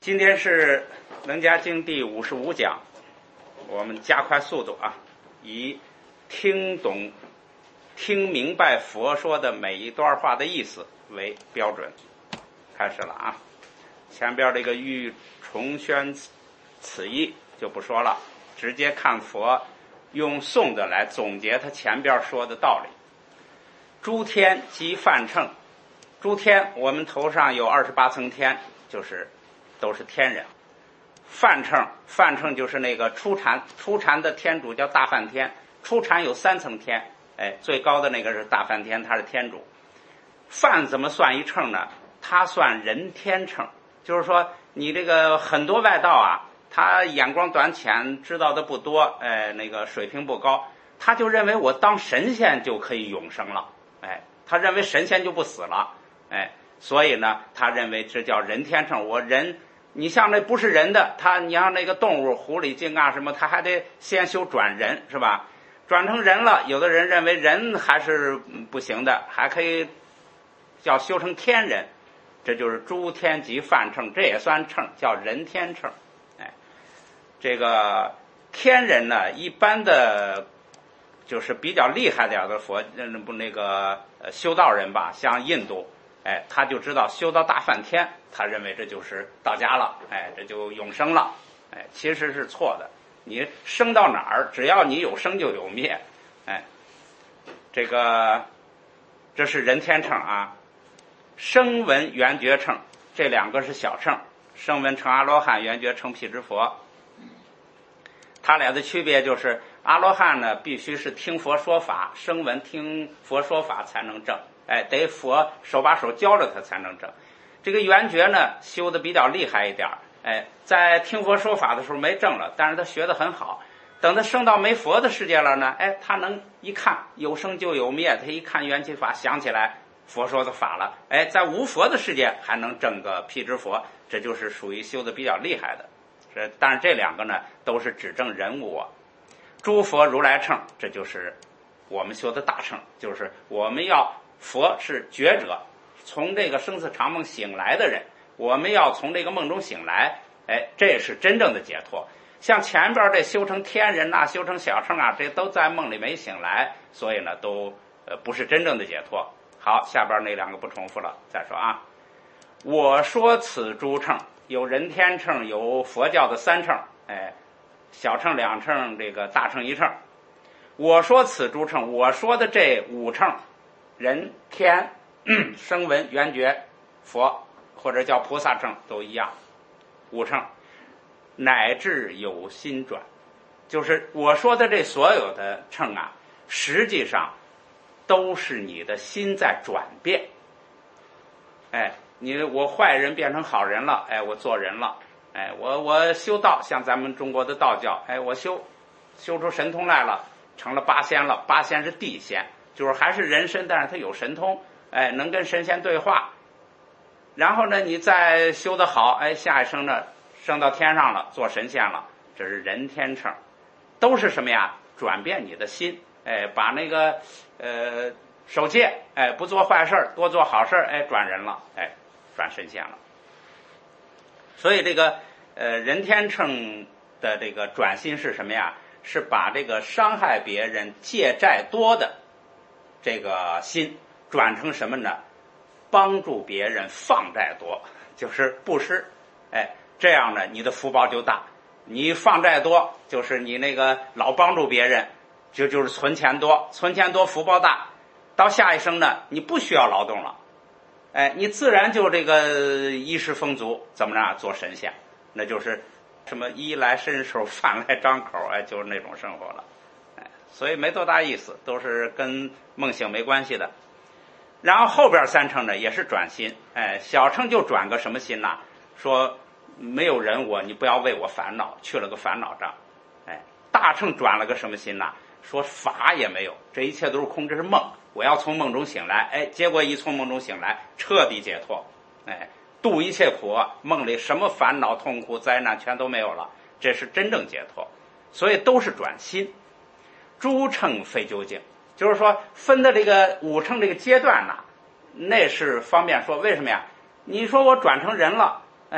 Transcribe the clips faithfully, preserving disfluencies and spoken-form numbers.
今天是《楞伽经》第五十五讲，我们加快速度啊，以听懂、听明白佛说的每一段话的意思为标准。开始了啊，前边这个欲重宣此意就不说了，直接看佛用颂的来总结他前边说的道理。诸天即梵称，诸天我们头上有二十八层天，就是都是天人。梵称，梵称就是那个初禅，初禅的天主叫大梵天，初禅有三层天，哎，最高的那个是大梵天，他是天主。梵怎么算一称呢？他算人天称，就是说你这个很多外道啊，他眼光短浅，知道的不多，哎，那个水平不高，他就认为我当神仙就可以永生了，哎，他认为神仙就不死了，哎，所以呢，他认为这叫人天称。我人，你像那不是人的，他你像那个动物，狐狸精啊什么，他还得先修转人，是吧？转成人了，有的人认为人还是不行的，还可以叫修成天人，这就是诸天即梵称，这也算称，叫人天称。哎，这个天人呢，一般的就是比较厉害点的佛，不那个修道人吧，像印度，哎，他就知道修到大梵天，他认为这就是到家了，哎，这就永生了，哎，其实是错的。你生到哪儿，只要你有生就有灭，哎，这个这是人天称啊。声闻缘觉称，这两个是小称，声闻称阿罗汉，缘觉称辟支佛。他俩的区别就是阿罗汉呢必须是听佛说法，声闻听佛说法才能证，哎，得佛手把手教了他才能证。这个缘觉呢修的比较厉害一点，哎，在听佛说法的时候没证了，但是他学得很好，等他升到没佛的世界了呢，哎，他能一看有生就有灭，他一看缘起法想起来佛说的法了，哎，在无佛的世界还能证个辟支佛，这就是属于修的比较厉害的。这但是这两个呢都是指证人物啊。诸佛如来称，这就是我们修的大乘，就是我们要佛是觉者，从这个生死长梦醒来的人，我们要从这个梦中醒来，哎，这是真正的解脱。像前边这修成天人啊，修成小乘啊，这都在梦里没醒来，所以呢都呃不是真正的解脱。好，下边那两个不重复了，再说啊。我说此诸乘，有人天乘，有佛教的三乘，哎，小乘两乘，这个大乘一乘。我说此诸乘，我说的这五乘，人天声闻缘觉佛，或者叫菩萨乘都一样，五乘，乃至有心转，就是我说的这所有的乘啊，实际上都是你的心在转变。哎，你我坏人变成好人了，哎，我做人了，哎，我我修道，像咱们中国的道教，哎，我修修出神通来了，成了八仙了。八仙是地仙，就是还是人身，但是他有神通，哎，能跟神仙对话。然后呢，你再修得好，哎，下一生呢升到天上了，做神仙了，这是人天乘，都是什么呀？转变你的心。哎，把那个呃守戒，哎，不做坏事，多做好事，哎，转人了，哎，转神仙了。所以这个呃人天乘的这个转心是什么呀？是把这个伤害别人、借债多的这个心转成什么呢？帮助别人放债多，就是布施，哎，这样呢，你的福报就大。你放债多，就是你那个老帮助别人。就就是存钱多，存钱多福报大，到下一生呢，你不需要劳动了，哎，你自然就这个衣食丰足，怎么着做神仙，那就是什么衣来伸手，饭来张口，哎，就是那种生活了，哎，所以没多大意思，都是跟梦醒没关系的。然后后边三乘呢也是转心，哎，小乘就转个什么心呐？说没有人我，你不要为我烦恼，去了个烦恼障，哎，大乘转了个什么心呐？说法也没有，这一切都是空，这是梦，我要从梦中醒来，哎，结果一从梦中醒来，彻底解脱，哎，度一切苦，梦里什么烦恼痛苦灾难全都没有了，这是真正解脱。所以都是转心。诸乘非究竟，就是说分的这个五乘这个阶段呐，那是方便说，为什么呀？你说我转成人了，哎，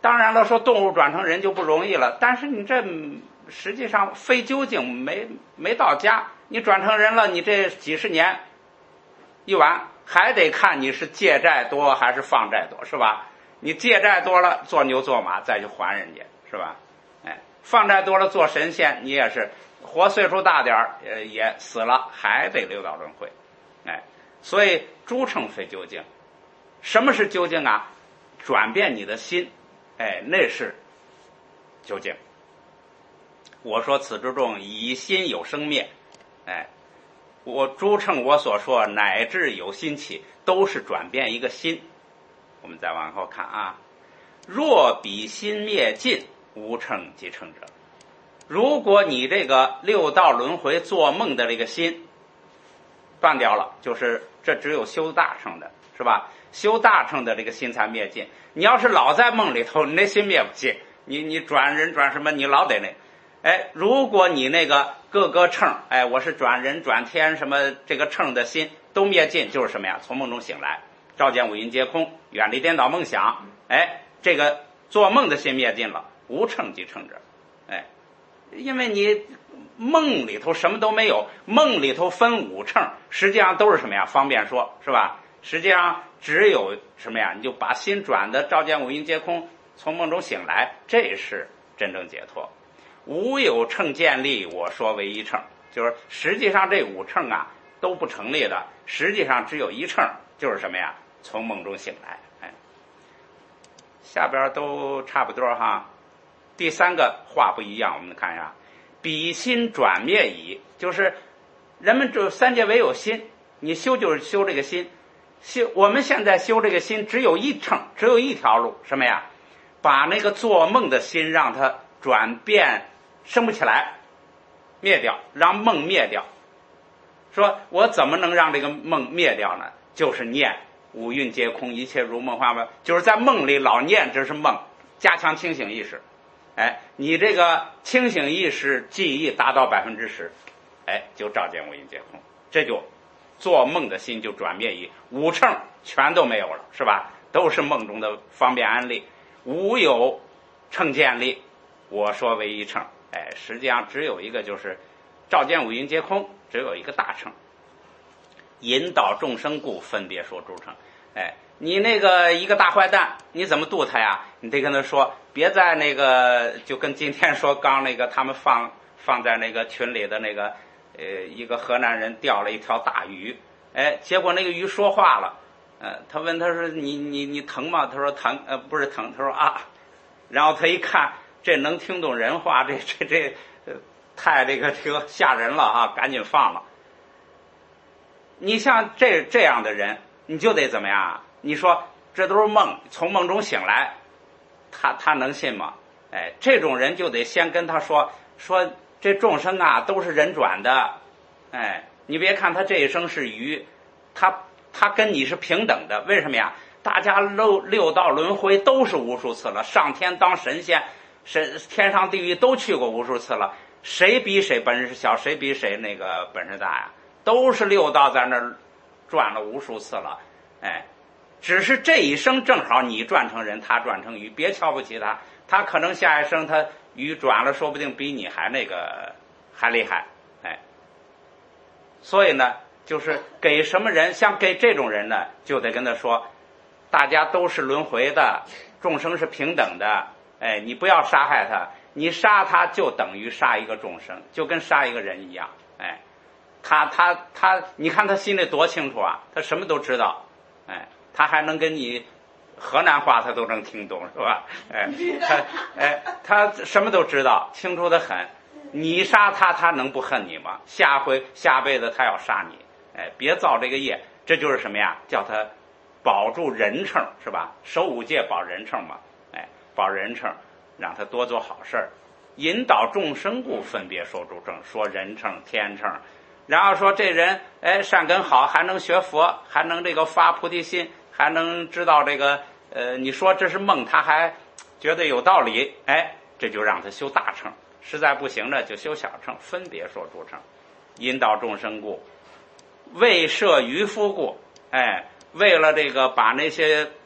当然了，说动物转成人就不容易了，但是你这实际上非究竟没没到家，你转成人了，你这几十年一完，还得看你是借债多还是放债多，是吧？你借债多了，做牛做马再去还人家，是吧？哎，放债多了做神仙，你也是活岁数大点儿，呃，也死了，还得六道轮回。哎，所以诸乘非究竟。什么是究竟啊？转变你的心，哎，那是究竟。我说此之中，以心有生灭，哎，我诸乘我所说，乃至有心起，都是转变一个心。我们再往后看啊，若彼心灭尽，无乘即乘者。如果你这个六道轮回做梦的这个心断掉了，就是这只有修大乘的，是吧？修大乘的这个心才灭尽。你要是老在梦里头，你那心灭不尽，你你转人转什么，你老得那。哎，如果你那个各个乘，哎，我是转人转天什么这个乘的心都灭尽，就是什么呀？从梦中醒来，照见五蕴皆空，远离颠倒梦想。哎，这个做梦的心灭尽了，无乘即乘者。哎，因为你梦里头什么都没有，梦里头分五乘，实际上都是什么呀？方便说，是吧？实际上只有什么呀？你就把心转的照见五蕴皆空，从梦中醒来，这是真正解脱。无有乘建立，我说为一乘，就是实际上这五乘啊都不成立的，实际上只有一乘，就是什么呀？从梦中醒来。哎，下边都差不多哈。第三个话不一样，我们看一下，彼心转灭矣，就是人们就三界唯有心，你修就是修这个心，修我们现在修这个心只有一乘，只有一条路，什么呀？把那个做梦的心让它转变升不起来，灭掉，让梦灭掉。说我怎么能让这个梦灭掉呢？就是念五蕴皆空，一切如梦幻，就是在梦里老念这是梦，加强清醒意识。哎，你这个清醒意识记忆达到百分之十，哎，就照见五蕴皆空，这就做梦的心就转灭矣，五乘全都没有了，是吧？都是梦中的方便安利，无有乘建立，我说为一乘。哎，实际上只有一个，就是照见五蕴皆空，只有一个大乘。引导众生故，分别说诸乘。哎，你那个一个大坏蛋，你怎么度他呀？你得跟他说，别在那个，就跟今天说刚那个他们放放在那个群里的那个，呃，一个河南人钓了一条大鱼，哎，结果那个鱼说话了，呃，他问他说你你你疼吗？他说疼，呃，不是疼，他说啊，然后他一看。这能听懂人话，这这这、呃、太这个这个吓人了啊！赶紧放了。你像这这样的人，你就得怎么样？你说这都是梦，从梦中醒来，他他能信吗？哎，这种人就得先跟他说说，这众生啊都是人转的，哎，你别看他这一生是鱼，他他跟你是平等的，为什么呀？大家六六道轮回都是无数次了，上天当神仙。神天上地狱都去过无数次了，谁比谁本事小，谁比谁那个本事大呀？都是六道在那儿转了无数次了，哎，只是这一生正好你转成人，他转成鱼，别瞧不起他，他可能下一生他鱼转了，说不定比你还那个还厉害，哎，所以呢，就是给什么人，像给这种人呢，就得跟他说，大家都是轮回的，众生是平等的。哎，你不要杀害他，你杀他就等于杀一个众生，就跟杀一个人一样。哎，他他他，你看他心里多清楚啊，他什么都知道。哎，他还能跟你河南话他都能听懂，是吧？哎，他哎他什么都知道，清楚得很。你杀他，他能不恨你吗？下回下辈子他要杀你。哎，别造这个业，这就是什么呀？叫他保住人乘，是吧？守五戒保人乘嘛。保人乘，让他多做好事儿，引导众生故，分别说诸乘，说人乘、天乘，然后说这人哎善根好，还能学佛，还能这个发菩提心，还能知道这个呃，你说这是梦，他还觉得有道理，哎，这就让他修大乘，实在不行呢，就修小乘，分别说诸乘，引导众生故，为摄渔夫故，哎，为了这个把那些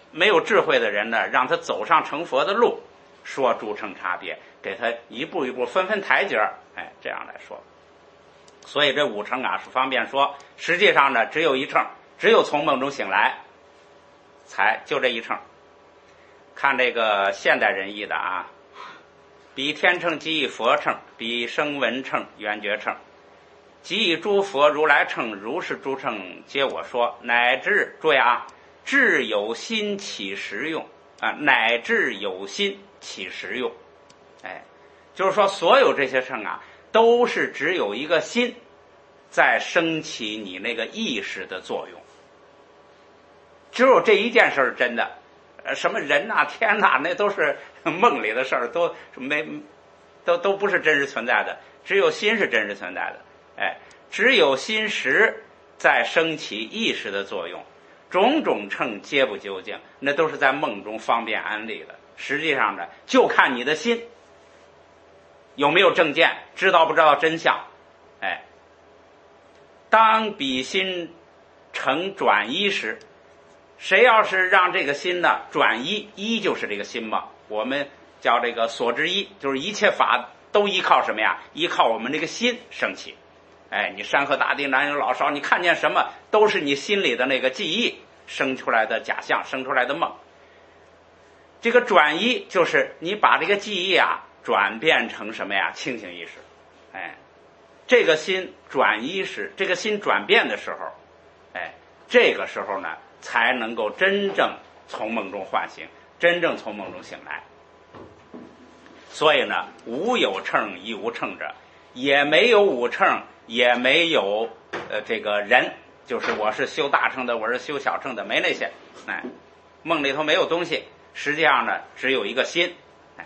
没有智慧的人呢，让他走上成佛的路，说诸乘差别，给他一步一步分分台阶儿，哎，这样来说。所以这五乘啊是方便说，实际上呢只有一乘，只有从梦中醒来，才就这一乘。看这个现代人译的啊，彼天乘即以佛乘，彼声闻乘缘觉乘，即以诸佛如来乘，如是诸乘皆我说，乃至注意啊，至有心起实用啊，乃至有心起实用，哎，就是说所有这些乘啊，都是只有一个心在升起你那个意识的作用，只有这一件事是真的，呃，什么人呐、啊、天呐、啊，那都是梦里的事儿，都没都都不是真实存在的，只有心是真实存在的，哎，只有心识在升起意识的作用，种种乘皆不究竟，那都是在梦中方便安利的。实际上呢，就看你的心有没有正见，知道不知道真相。哎，当彼心成转依时，谁要是让这个心呢转依，依就是这个心嘛，我们叫这个所知依，就是一切法都依靠什么呀？依靠我们这个心升起。哎，你山河大地南有老少，你看见什么都是你心里的那个记忆生出来的假象，生出来的梦。这个转依就是你把这个记忆啊转变成什么呀？清醒意识。哎，这个心转依时，这个心转变的时候，哎，这个时候呢才能够真正从梦中唤醒，真正从梦中醒来。所以呢，无有乘亦无乘者，也没有五乘，也没有呃这个人，就是我是修大乘的，我是修小乘的，没那些。哎，梦里头没有东西，实际上呢只有一个心。哎，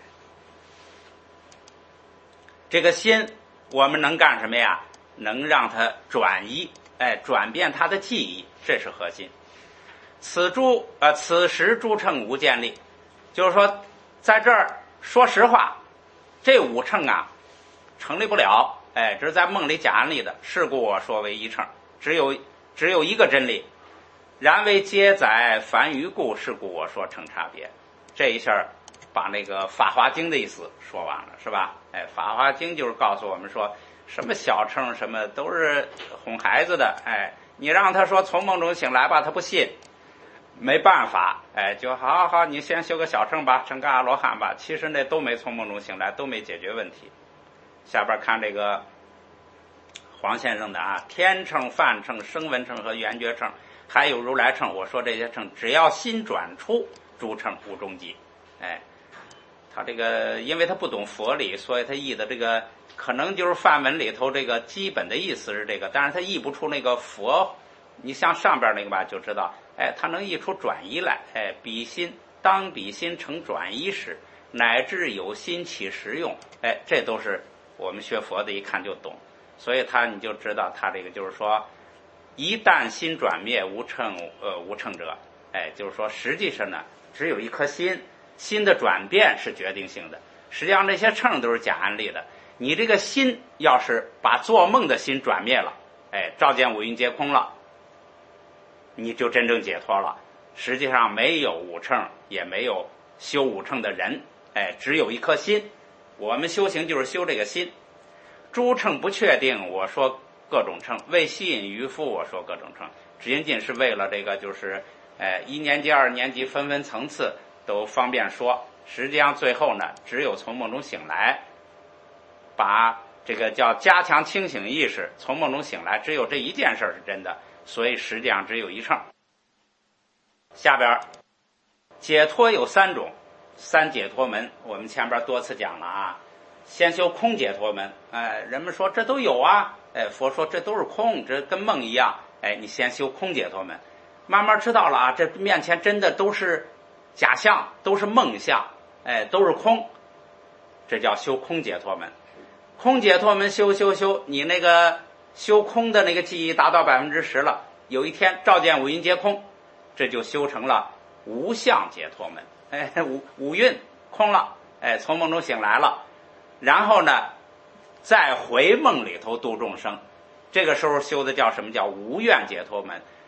这个心我们能干什么呀？能让它转移，哎，转变它的记忆，这是核心。此诸呃此时诸乘无建立，就是说在这儿说实话，这五乘啊成立不了，哎，这是在梦里假安立的，是故我说为一乘，只有只有一个真理。然为皆载凡余故，是故我说乘差别。这一下把那个《法华经》的意思说完了，是吧？哎，《法华经》就是告诉我们说，什么小乘什么都是哄孩子的，哎，你让他说从梦中醒来吧，他不信，没办法，哎，就好好好，你先修个小乘吧，成个阿罗汉吧。其实那都没从梦中醒来，都没解决问题。下边看这个黄先生的啊，天乘、梵乘、声闻乘和缘觉乘，还有如来乘。我说这些乘，只要心转出，诸乘无终极。哎，他这个因为他不懂佛理，所以他译的这个可能就是梵文里头这个基本的意思是这个，但是他译不出那个佛。你像上边那个吧，就知道，哎，他能译出转移来，哎，彼心当彼心成转移时，乃至有心起实用，哎，这都是我们学佛的一看就懂。所以他你就知道他这个就是说，一旦心转灭，无乘呃无乘者，哎，就是说实际上呢，只有一颗心，心的转变是决定性的。实际上这些乘都是假安立的。你这个心要是把做梦的心转灭了，哎，照见五蕴皆空了，你就真正解脱了。实际上没有五乘，也没有修五乘的人，哎，只有一颗心。我们修行就是修这个心。诸乘不确定，我说各种乘，为吸引渔夫，我说各种乘，仅仅是为了这个就是，哎，一年级、二年级分分层次都方便说。实际上最后呢，只有从梦中醒来，把这个叫加强清醒意识，从梦中醒来，只有这一件事是真的，所以实际上只有一乘。下边解脱有三种，三解脱门，我们前边多次讲了啊。先修空解脱门，哎，人们说这都有啊，哎，佛说这都是空，这跟梦一样，哎，你先修空解脱门，慢慢知道了啊，这面前真的都是假象，都是梦象，哎，都是空，这叫修空解脱门。空解脱门修修修，你那个修空的那个记忆达到百分之十了，有一天照见五蕴皆空，这就修成了无相解脱门，哎，五五蕴空了，哎，从梦中醒来了。然后呢，再回梦里头度众生，这个时候修的叫什么？叫无愿解脱门。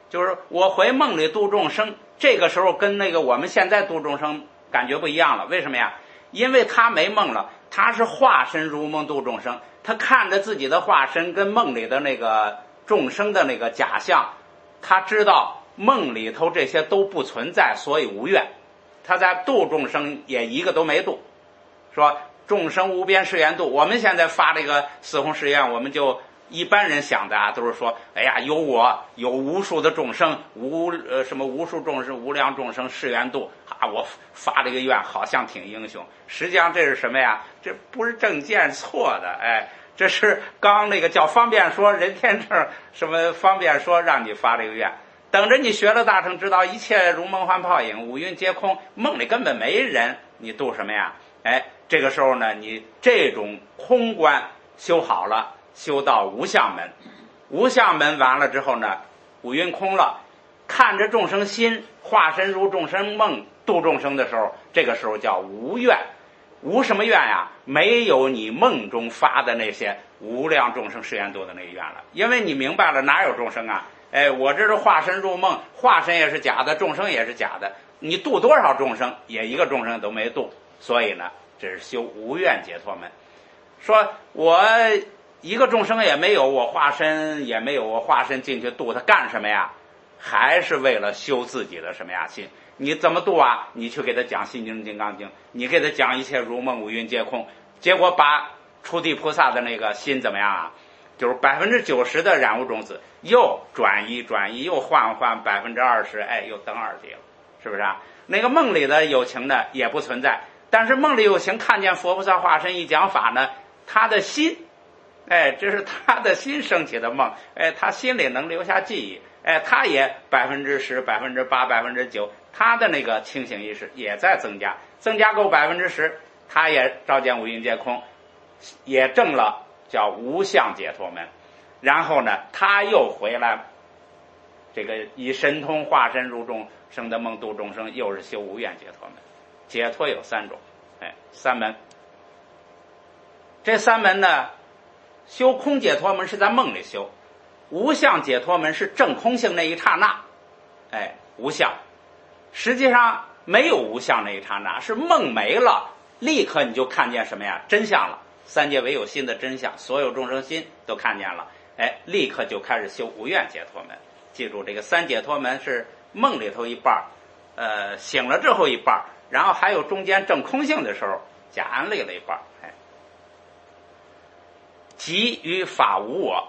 就是我回梦里度众生，这个时候跟那个我们现在度众生感觉不一样了。为什么呀？因为他没梦了，他是化身如梦度众生，他看着自己的化身跟梦里的那个众生的那个假象，他知道梦里头这些都不存在，所以无怨。他在度众生也一个都没度，说众生无边誓愿度。我们现在发这个四弘誓愿，我们就一般人想的啊，都是说，哎呀，有我有无数的众生，无呃什么无数众生无量众生誓愿度啊，我发这个愿好像挺英雄。实际上这是什么呀？这不是正见，错的，哎，这是刚那个叫方便说人天正什么方便说让你发这个愿。等着你学了大乘，知道一切如梦幻泡影，五蕴皆空，梦里根本没人，你度什么呀？哎，这个时候呢，你这种空观修好了，修到无相门，无相门完了之后呢，五蕴空了，看着众生心，化身如众生梦，度众生的时候，这个时候叫无愿。无什么愿呀？没有你梦中发的那些无量众生誓愿度的那个愿了，因为你明白了哪有众生啊？哎，我这是化身入梦，化身也是假的，众生也是假的，你度多少众生，也一个众生都没度。所以呢，这是修无愿解脱门。说我一个众生也没有，我化身也没有，我化身进去度他干什么呀？还是为了修自己的什么呀心？你怎么度啊？你去给他讲心经金刚经，你给他讲一切如梦五蕴皆空，结果把初地菩萨的那个心怎么样啊？就是百分之九十的染污种子又转移转移又换换百分之二十，哎，又登二级了，是不是啊？那个梦里的有情呢也不存在，但是梦里有情看见佛菩萨化身一讲法呢，他的心，哎，这是他的心升起的梦，哎，他心里能留下记忆，哎，他也百分之十、百分之八、百分之九，他的那个清醒意识也在增加，增加够百分之十，他也照见五蕴皆空，也证了叫无相解脱门。然后呢，他又回来，这个以神通化身入众生的梦度众生，又是修无愿解脱门。解脱有三种，哎，三门。这三门呢，修空解脱门是在梦里修，无相解脱门是证空性那一刹那，哎，无相。实际上没有无相那一刹那，是梦没了，立刻你就看见什么呀？真相了。三界唯有心的真相，所有众生心都看见了，哎，立刻就开始修无愿解脱门。记住，这个三解脱门是梦里头一半，呃，醒了之后一半，然后还有中间证空性的时候加安立了一半。哎，即与法无我。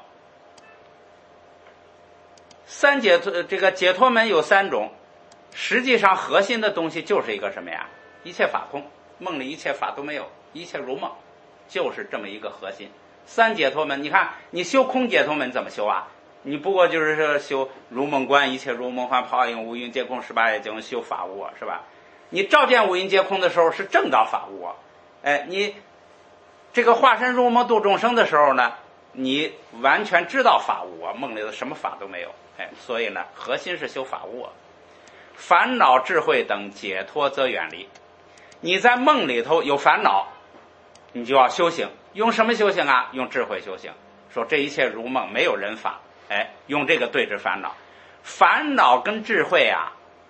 三解脱这个解脱门有三种，实际上核心的东西就是一个什么呀？一切法空，梦里一切法都没有，一切如梦。就是这么一个核心。三解脱门，你看你修空解脱门怎么修啊？你不过就是说修如梦观，一切如梦幻泡影，五蕴皆空，十八业经，修法无我，是吧？你照见五蕴皆空的时候是正到法无我，哎，你这个化身入梦度众生的时候呢，你完全知道法无我，梦里的什么法都没有，哎，所以呢，核心是修法无我。烦恼智慧等解脱则远离。你在梦里头有烦恼，你就要修行，用什么修行啊？用智慧修行。说这一切如梦，没有人法，哎，用这个对治烦恼。烦恼跟智慧啊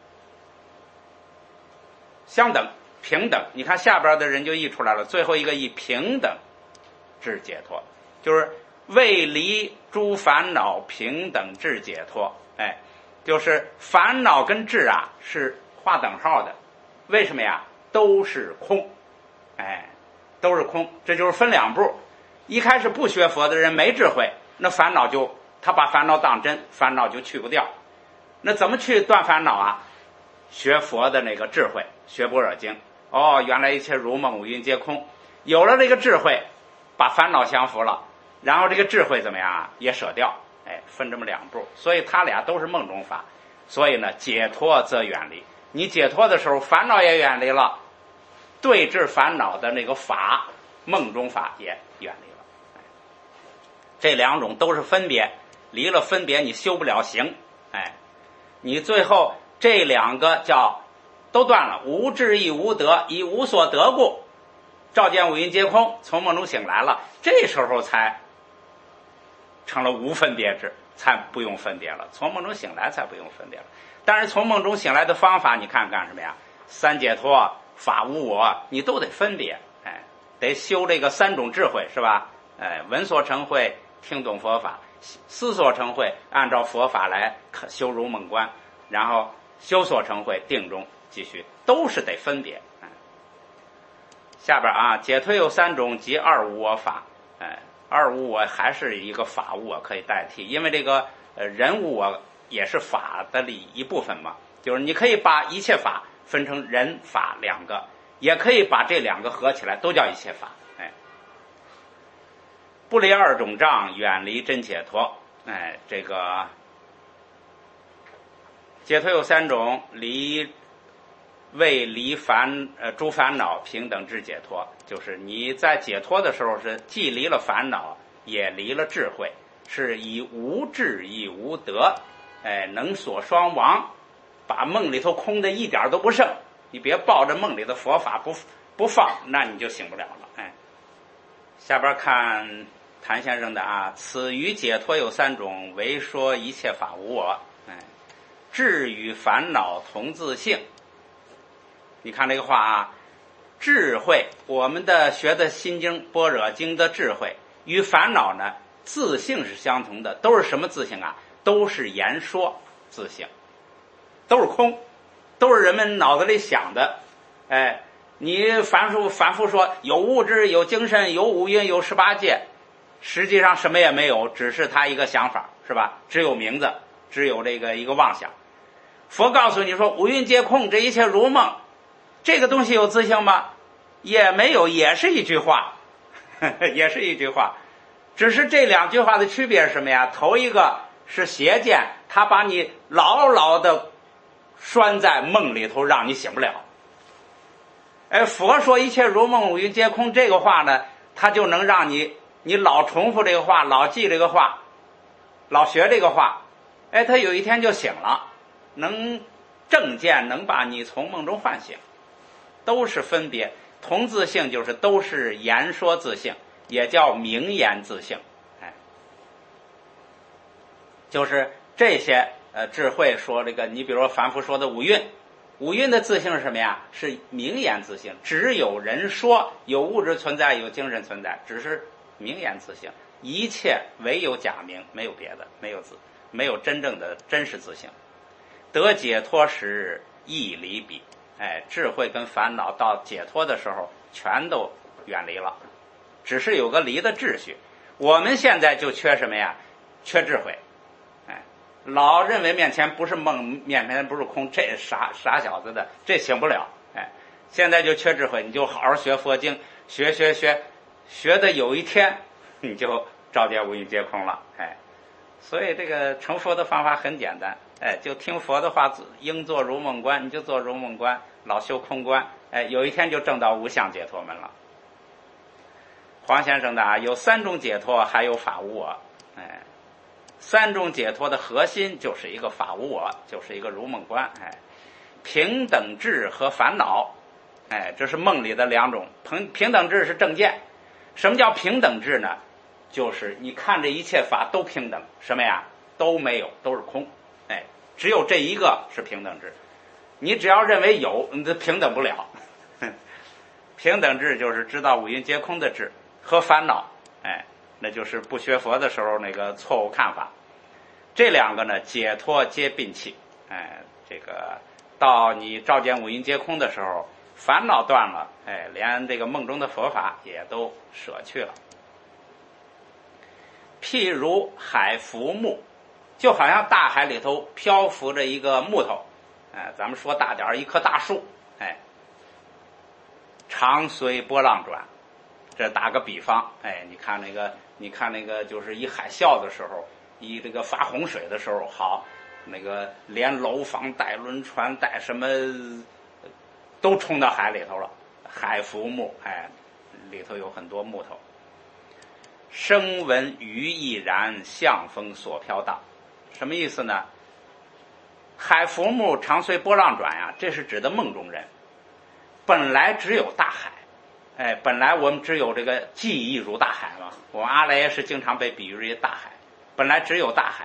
相等平等。你看下边的人就译出来了，最后一个以平等治解脱，就是为离诸烦恼，平等治解脱。哎，就是烦恼跟智啊是划等号的。为什么呀？都是空，哎。都是空，这就是分两步。一开始不学佛的人没智慧，那烦恼就他把烦恼当真，烦恼就去不掉。那怎么去断烦恼啊？学佛的那个智慧，学般若经。哦，原来一切如梦，五蕴皆空。有了这个智慧，把烦恼降服了，然后这个智慧怎么样啊？也舍掉。哎，分这么两步，所以他俩都是梦中法。所以呢，解脱则远离。你解脱的时候，烦恼也远离了。对治烦恼的那个法，梦中法也远离了。这两种都是分别，离了分别你修不了行。哎，你最后这两个叫都断了，无智亦无得，以无所得故，照见五蕴皆空，从梦中醒来了，这时候才成了无分别智。 才不用分别了，从梦中醒来才不用分别了。但是从梦中醒来的方法，你看干什么呀？三解脱、法无我，你都得分别，哎，得修这个三种智慧，是吧？哎，闻所成慧，听懂佛法；思所成慧，按照佛法来修如梦观；然后修所成慧，定中继续，都是得分别。哎，下边啊，解脱有三种，即二无我法。哎，二无我还是一个法无我可以代替，因为这个呃人无我也是法的里一部分嘛，就是你可以把一切法分成人法两个，也可以把这两个合起来都叫一切法。哎，不离二种障，远离真解脱。哎，这个解脱有三种，离为离烦呃诸烦恼平等智解脱，就是你在解脱的时候是既离了烦恼，也离了智慧，是以无智亦无得，哎，能所双亡，把梦里头空的一点都不剩。你别抱着梦里的佛法不不放，那你就醒不了了。哎，下边看谭先生的啊，此于解脱有三种，唯说一切法无我。哎，智与烦恼同自性。你看这个话啊，智慧，我们的学的心经般若经的智慧与烦恼呢自性是相同的，都是什么自性啊？都是言说自性，都是空，都是人们脑子里想的。哎，你反复反复说有物质、有精神、有五蕴、有十八界，实际上什么也没有，只是他一个想法，是吧？只有名字，只有这个一个妄想。佛告诉你说五蕴皆空，这一切如梦，这个东西有自性吗？也没有，也是一句话，呵呵，也是一句话。只是这两句话的区别是什么呀？头一个是邪见，他把你牢牢的拴在梦里头，让你醒不了。哎，佛说一切如梦，五蕴皆空，这个话呢，他就能让你你老重复这个话，老记这个话，老学这个话，哎，他有一天就醒了，能正见，能把你从梦中唤醒。都是分别，同自性就是都是言说自性，也叫明言自性。哎，就是这些呃智慧说这个，你比如说凡夫说的五蕴，五蕴的自性是什么呀？是明言自性，只有人说，有物质存在，有精神存在，只是明言自性，一切唯有假名，没有别的，没有自，没有真正的真实自性。得解脱时亦离彼。哎，智慧跟烦恼到解脱的时候全都远离了，只是有个离的秩序。我们现在就缺什么呀？缺智慧。哎，老认为面前不是梦，面前不是空，这傻傻小子的，这醒不了。哎，现在就缺智慧，你就好好学佛经，学学学，学的有一天你就照见五蕴皆空了。哎，所以这个成佛的方法很简单。哎，就听佛的话，应做如梦观，你就做如梦观，老修空观，哎，有一天就证到无相解脱门了。黄先生的啊，有三种解脱，还有法无我。哎，三种解脱的核心就是一个法无我，就是一个如梦观。哎，平等智和烦恼，哎，这是梦里的两种。平平等智是正见。什么叫平等智呢？就是你看这一切法都平等，什么呀？都没有，都是空。哎，只有这一个是平等智，你只要认为有，你就平等不了。平等智就是知道五蕴皆空的智和烦恼，哎，那就是不学佛的时候那个错误看法。这两个呢，解脱皆摒弃。哎，这个到你照见五蕴皆空的时候，烦恼断了，哎，连这个梦中的佛法也都舍去了。譬如海浮木，就好像大海里头漂浮着一个木头，哎，咱们说大点儿，一棵大树，哎，常随波浪转。这打个比方，哎，你看那个，你看那个，就是一海啸的时候，一这个发洪水的时候，好，那个连楼房带轮船带什么都冲到海里头了。海浮木，哎，里头有很多木头。声闻鱼亦然，向风所飘荡。什么意思呢？海浮木常随波浪转呀，这是指的梦中人。本来只有大海，哎，本来我们只有这个记忆如大海嘛。我们阿赖耶识经常被比喻为大海，本来只有大海，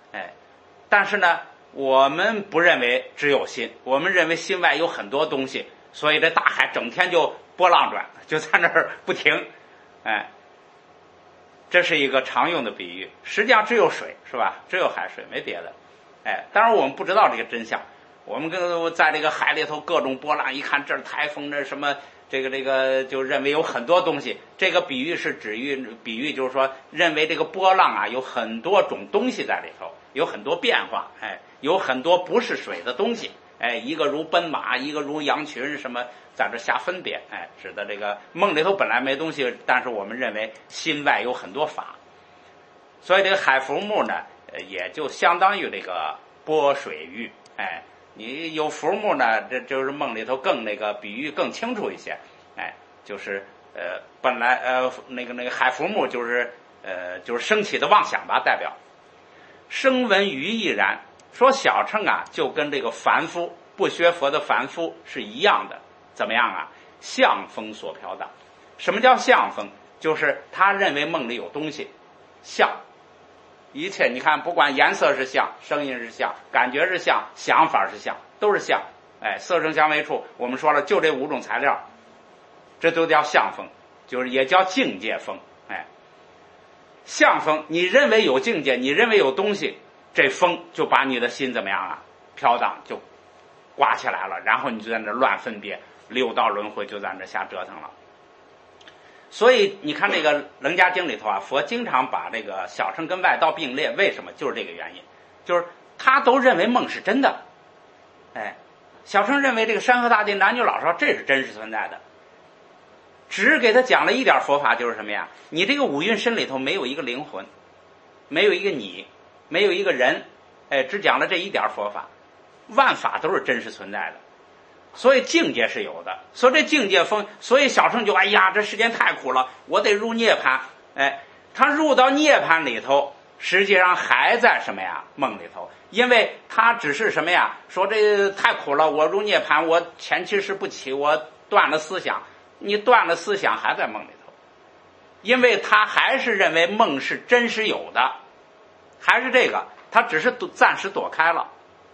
哎，但是呢，我们不认为只有心，我们认为心外有很多东西，所以这大海整天就波浪转，就在那儿不停，哎，这是一个常用的比喻。实际上只有水，是吧？只有海水，没别的。哎，当然我们不知道这个真相。我们跟在这个海里头各种波浪，一看这儿台风，这什么这个这个，就认为有很多东西。这个比喻是指喻比喻，就是说认为这个波浪啊有很多种东西在里头，有很多变化，哎，有很多不是水的东西，哎，一个如奔马，一个如羊群，什么在这瞎分别，哎，指的这个梦里头本来没东西，但是我们认为心外有很多法，所以这个海浮木呢，也就相当于这个波水域，哎。你有浮木呢，这就是梦里头更那个比喻更清楚一些，哎，就是呃本来呃那个那个海浮木就是呃就是升起的妄想吧，代表声闻愚亦然。说小乘啊，就跟这个凡夫不学佛的凡夫是一样的，怎么样啊？相风所飘荡。什么叫相风？就是他认为梦里有东西，相。一切你看，不管颜色是相，声音是相，感觉是相，想法是相，都是相。哎，色声香味触，我们说了，就这五种材料，这都叫相风，就是也叫境界风。哎，相风，你认为有境界，你认为有东西，这风就把你的心怎么样啊？飘荡，就刮起来了，然后你就在那乱分别，六道轮回就在那瞎折腾了。所以你看这个《楞伽经》里头啊，佛经常把这个小乘跟外道并列，为什么？就是这个原因，就是他都认为梦是真的。哎，小乘认为这个山河大地、男女老少这是真实存在的，只给他讲了一点佛法，就是什么呀？你这个五蕴身里头没有一个灵魂，没有一个你，没有一个人，哎，只讲了这一点佛法，万法都是真实存在的。所以境界是有的，所以这境界风，所以小乘就哎呀，这世间太苦了，我得入涅槃。哎，他入到涅槃里头，实际上还在什么呀？梦里头，因为他只是什么呀？说这太苦了，我入涅槃，我前七识不起，我断了思想。你断了思想，还在梦里头，因为他还是认为梦是真实有的，还是这个，他只是暂时躲开了。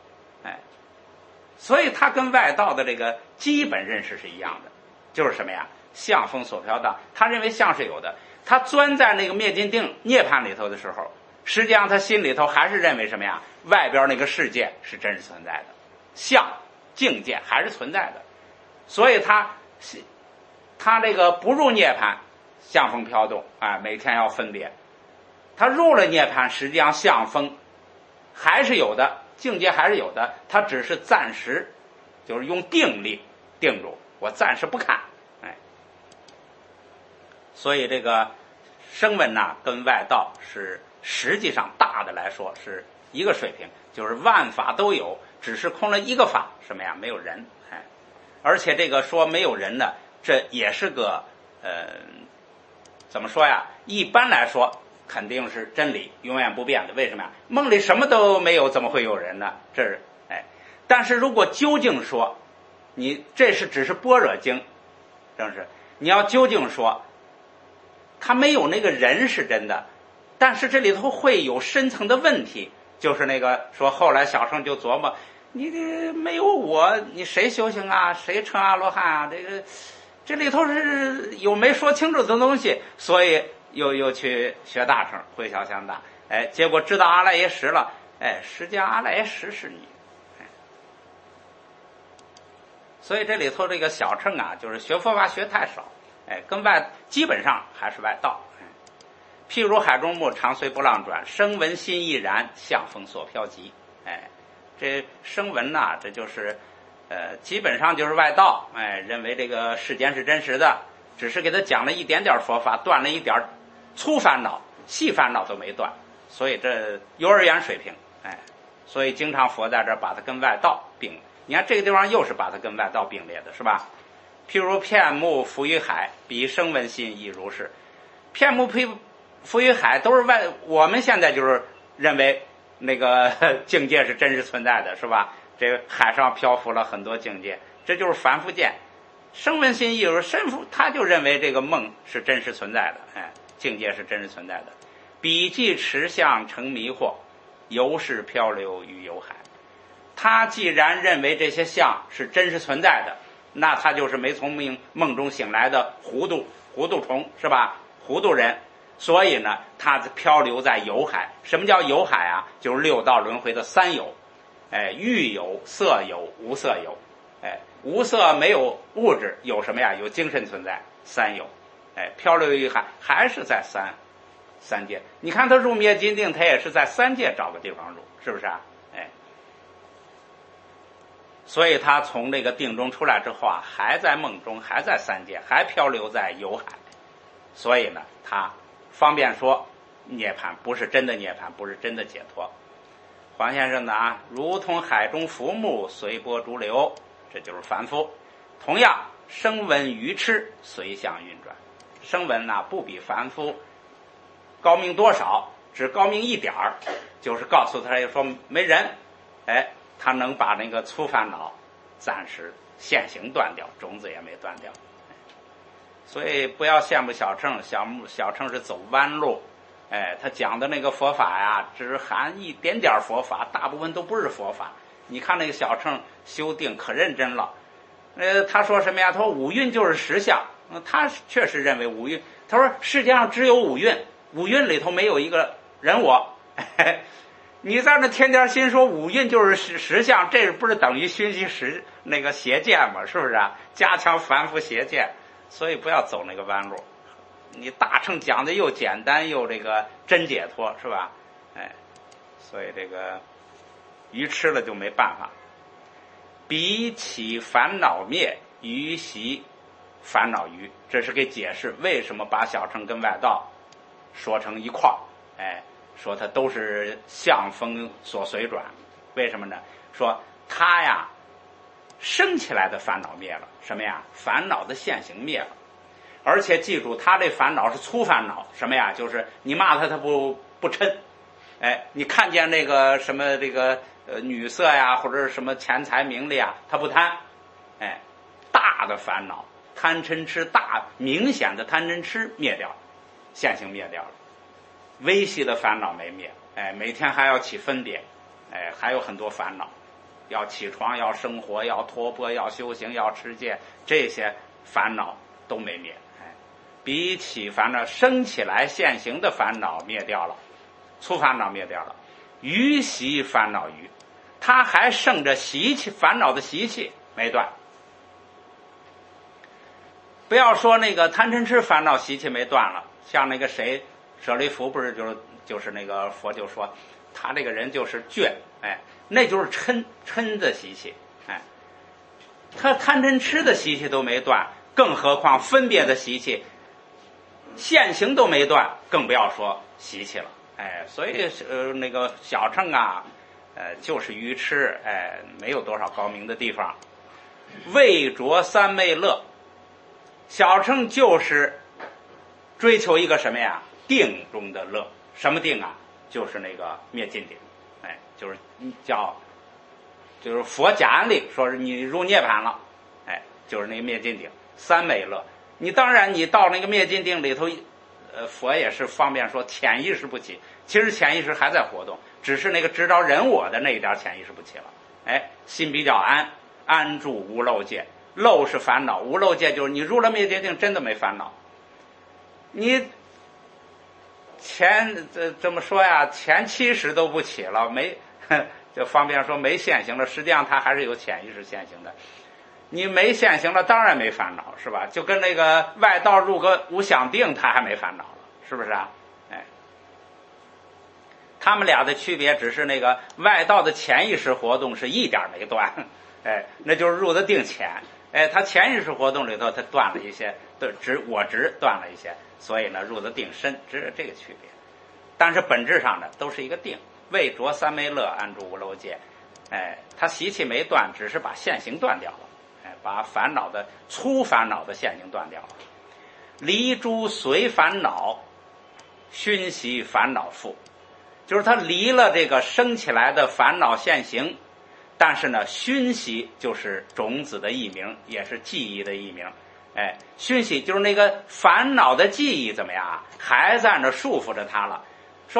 所以他跟外道的这个基本认识是一样的，就是什么呀？相风所飘荡。他认为相是有的，他钻在那个灭尽定涅槃里头的时候，实际上他心里头还是认为什么呀？外边那个世界是真实存在的，相境界还是存在的。所以他他这个不入涅槃，相风飘动啊，每天要分别。他入了涅槃，实际上相风还是有的。境界还是有的，它只是暂时，就是用定力定住，我暂时不看，哎，所以这个声闻呐跟外道是实际上大的来说是一个水平，就是万法都有，只是空了一个法，什么呀？没有人，哎，而且这个说没有人呢，这也是个呃，怎么说呀？一般来说。肯定是真理，永远不变的。为什么呀？梦里什么都没有，怎么会有人呢？这是哎，但是如果究竟说，你这是只是般若经，正是你要究竟说，他没有那个人是真的，但是这里头会有深层的问题，就是那个说后来小乘就琢磨，你这没有我，你谁修行啊？谁成阿罗汉啊？这个这里头是有没说清楚的东西，所以。又又去学大乘，慧小相大，哎，结果知道阿赖耶识了，哎，实际上阿赖耶识是你，哎，所以这里头这个小乘啊，就是学佛法学太少，哎，跟外基本上还是外道，哎，譬如海中木，常随波浪转，声闻心亦然，相风所飘急，哎，这声闻呐、啊，这就是呃，基本上就是外道，哎，认为这个世间是真实的，只是给他讲了一点点佛法，断了一点。粗烦恼、细烦恼都没断，所以这幼儿园水平，哎，所以经常佛在这儿把它跟外道并。你看这个地方又是把它跟外道并列的，是吧？譬如片目浮于海，比声闻心亦如是。片目浮于海都是外，我们现在就是认为那个境界是真实存在的，是吧？这个海上漂浮了很多境界，这就是凡夫见。声闻心亦如身夫，他就认为这个梦是真实存在的，哎。境界是真实存在的，彼即持相成迷惑， 由是漂流于有海。他既然认为这些相是真实存在的，那他就是没从梦梦中醒来的糊涂糊涂虫，是吧？糊涂人。所以呢，他漂流在有海。什么叫有海啊？就是六道轮回的三有，哎，欲有、色有、无色有。哎，无色没有物质，有什么呀？有精神存在，三有。哎，漂流于海，还是在三三界。你看他入灭金定，他也是在三界找个地方入，是不是啊？哎，所以他从这个定中出来之后啊，还在梦中，还在三界，还漂流在有海。所以呢，他方便说涅槃不是真的涅槃，不是真的解脱。黄先生呢啊，如同海中浮木，随波逐流，这就是凡夫。同样，声闻愚痴随相运转。声闻呢不比凡夫高明多少，只高明一点儿，就是告诉他说没人，哎，他能把那个粗烦恼暂时现行断掉，种子也没断掉。所以不要羡慕小乘，小小乘是走弯路，哎，他讲的那个佛法呀，只含一点点佛法，大部分都不是佛法。你看那个小乘修定可认真了，呃，他说什么呀？他说五蕴就是实相，他确实认为五蕴。他说世界上只有五蕴，五蕴里头没有一个人我。你在那天天心说五蕴就是实实相，这不是等于熏习实那个邪见吗？是不是啊？加强凡夫邪见。所以不要走那个弯路，你大乘讲的又简单又这个真解脱，是吧？哎，所以这个愚痴了就没办法。比起烦恼灭，愚习烦恼余，这是给解释为什么把小乘跟外道说成一块儿，哎，说它都是相风所随转。为什么呢？说它呀生起来的烦恼灭了，什么呀？烦恼的现行灭了。而且记住，他这烦恼是粗烦恼，什么呀？就是你骂他，他不不嗔。哎，你看见那个什么这个呃女色呀，或者是什么钱财名利啊，他不贪。哎，大的烦恼，贪嗔痴，大明显的贪嗔痴灭掉了，现行灭掉了。微细的烦恼没灭，哎，每天还要起分别，哎，还有很多烦恼。要起床，要生活，要托钵，要修行，要持戒，这些烦恼都没灭。哎，比起烦恼生起来现行的烦恼灭掉了，粗烦恼灭掉了，余习烦恼余，他还剩着习气，烦恼的习气没断。不要说那个贪嗔痴烦恼习气没断了，像那个谁舍利弗不是就是就是那个佛就说他这个人就是倔，哎。那就是嗔嗔的习气，哎，他贪嗔痴的习气都没断，更何况分别的习气，现行都没断，更不要说习气了，哎，所以呃那个小乘啊，呃就是愚痴，哎，没有多少高明的地方。为着三昧乐，小乘就是追求一个什么呀？定中的乐，什么定啊？就是那个灭尽定。哎，就是叫，就是佛假案例，说是你入涅槃了，哎，就是那个灭尽定三昧乐。你当然你到那个灭尽定里头，呃，佛也是方便说潜意识不起，其实潜意识还在活动，只是那个知道人我的那一点潜意识不起了。哎，心比较安，安住无漏界，漏是烦恼，无漏界就是你入了灭尽定，真的没烦恼。你。前这这么说呀，前七十都不起了，没就方便说没现行了。实际上它还是有潜意识现行的。你没现行了，当然没烦恼，是吧？就跟那个外道入个无想定，他还没烦恼了，是不是啊？哎，他们俩的区别只是那个外道的潜意识活动是一点没断，哎，那就是入的定潜。哎，他潜意识活动里头，他断了一些，对，执我执断了一些，所以呢，入的定深，只是这个区别。但是本质上呢，都是一个定，为着三昧乐，安住无漏界。哎，他习气没断，只是把现行断掉了，哎，把烦恼的粗烦恼的现行断掉了。离诸随烦恼，熏习烦恼覆，就是他离了这个生起来的烦恼现行。但是呢，熏习就是种子的译名，也是记忆的译名。哎，熏习就是那个烦恼的记忆怎么样啊？还在那束缚着他了。说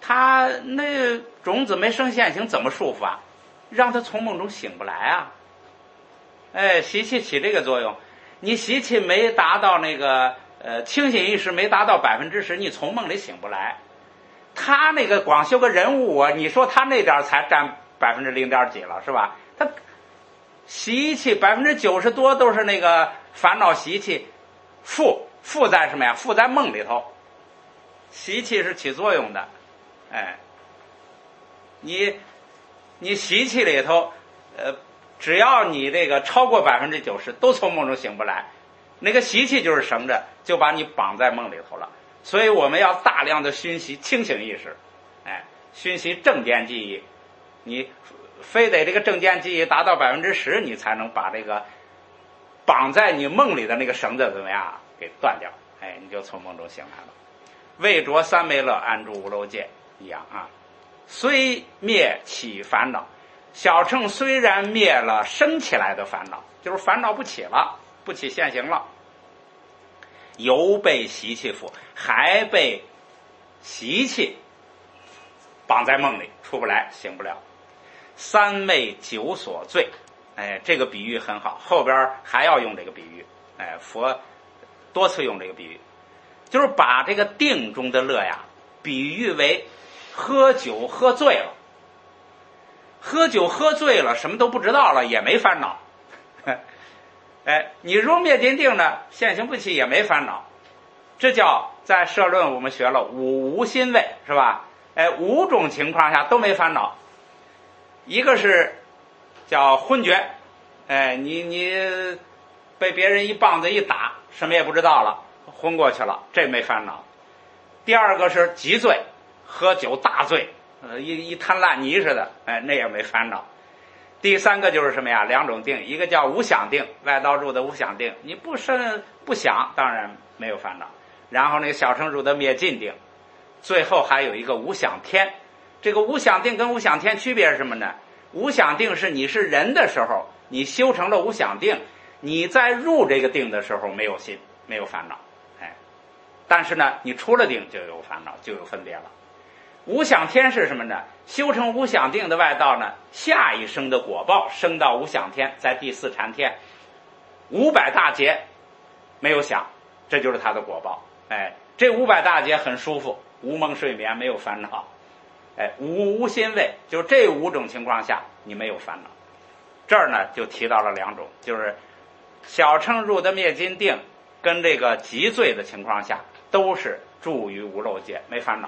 他那种子没生现行，怎么束缚啊？让他从梦中醒不来啊！哎，习气起这个作用，你习气没达到那个呃清醒意识没达到百分之十，你从梦里醒不来。他那个光修个人物啊，你说他那点才占百分之零点几了，是吧？他习气百分之九十多都是那个烦恼习气，附附在什么呀？附在梦里头，习气是起作用的。哎，你你习气里头，呃，只要你这个超过百分之九十，都从梦中醒不来。那个习气就是绳着，就把你绑在梦里头了。所以我们要大量的熏习清醒意识，哎，熏习正见记忆。你非得这个正见记忆达到百分之十，你才能把这个绑在你梦里的那个绳子怎么样给断掉？哎，你就从梦中醒来了。未着三昧乐，安住无漏界。一样啊，虽灭起烦恼，小乘虽然灭了生起来的烦恼，就是烦恼不起了，不起现行了，犹被习气缚，还被习气绑在梦里，出不来，醒不了。三昧九所罪，哎，这个比喻很好，后边还要用这个比喻，哎，佛多次用这个比喻，就是把这个定中的乐呀，比喻为喝酒喝醉了，喝酒喝醉了，什么都不知道了，也没烦恼。哎，你入灭尽定呢，现行不起也没烦恼。这叫在社论我们学了五无心位，是吧？哎，五种情况下都没烦恼。一个是叫昏厥，哎，你你被别人一棒子一打，什么也不知道了，昏过去了，这没烦恼。第二个是极醉。喝酒大醉，呃，一一滩烂泥似的，哎，那也没烦恼。第三个就是什么呀？两种定，一个叫无想定，外道入的无想定，你不生不想，当然没有烦恼。然后那个小乘入的灭尽定，最后还有一个无想天。这个无想定跟无想天区别是什么呢？无想定是你是人的时候，你修成了无想定，你在入这个定的时候没有心，没有烦恼，哎，但是呢，你出了定就有烦恼，就有分别了。无想天是什么呢？修成无想定的外道呢，下一生的果报升到无想天，在第四禅天，五百大劫没有想，这就是他的果报。哎，这五百大劫很舒服，无梦睡眠，没有烦恼。哎，无无心位，就是这五种情况下你没有烦恼。这儿呢就提到了两种，就是小乘入的灭尽定跟这个极醉的情况下都是住于无漏界，没烦恼。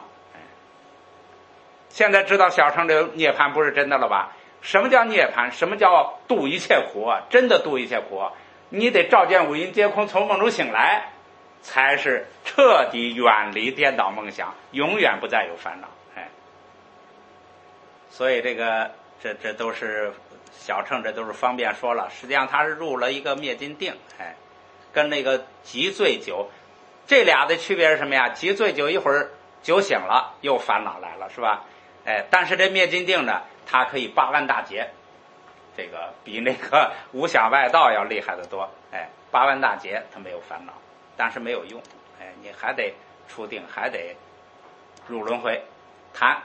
现在知道小乘这个涅槃不是真的了吧？什么叫涅槃？什么叫度一切苦啊？真的度一切苦啊，你得照见五阴皆空，从梦中醒来，才是彻底远离颠倒梦想，永远不再有烦恼。哎，所以这个这这都是小乘，这都是方便说了。实际上他是入了一个灭尽定，哎，跟那个极醉酒，这俩的区别是什么呀？极醉酒一会儿酒醒了，又烦恼来了，是吧？哎，但是这灭尽定呢，它可以八万大劫，这个比那个无想外道要厉害得多。哎，八万大劫它没有烦恼，但是没有用。哎，你还得出定，还得入轮回，谈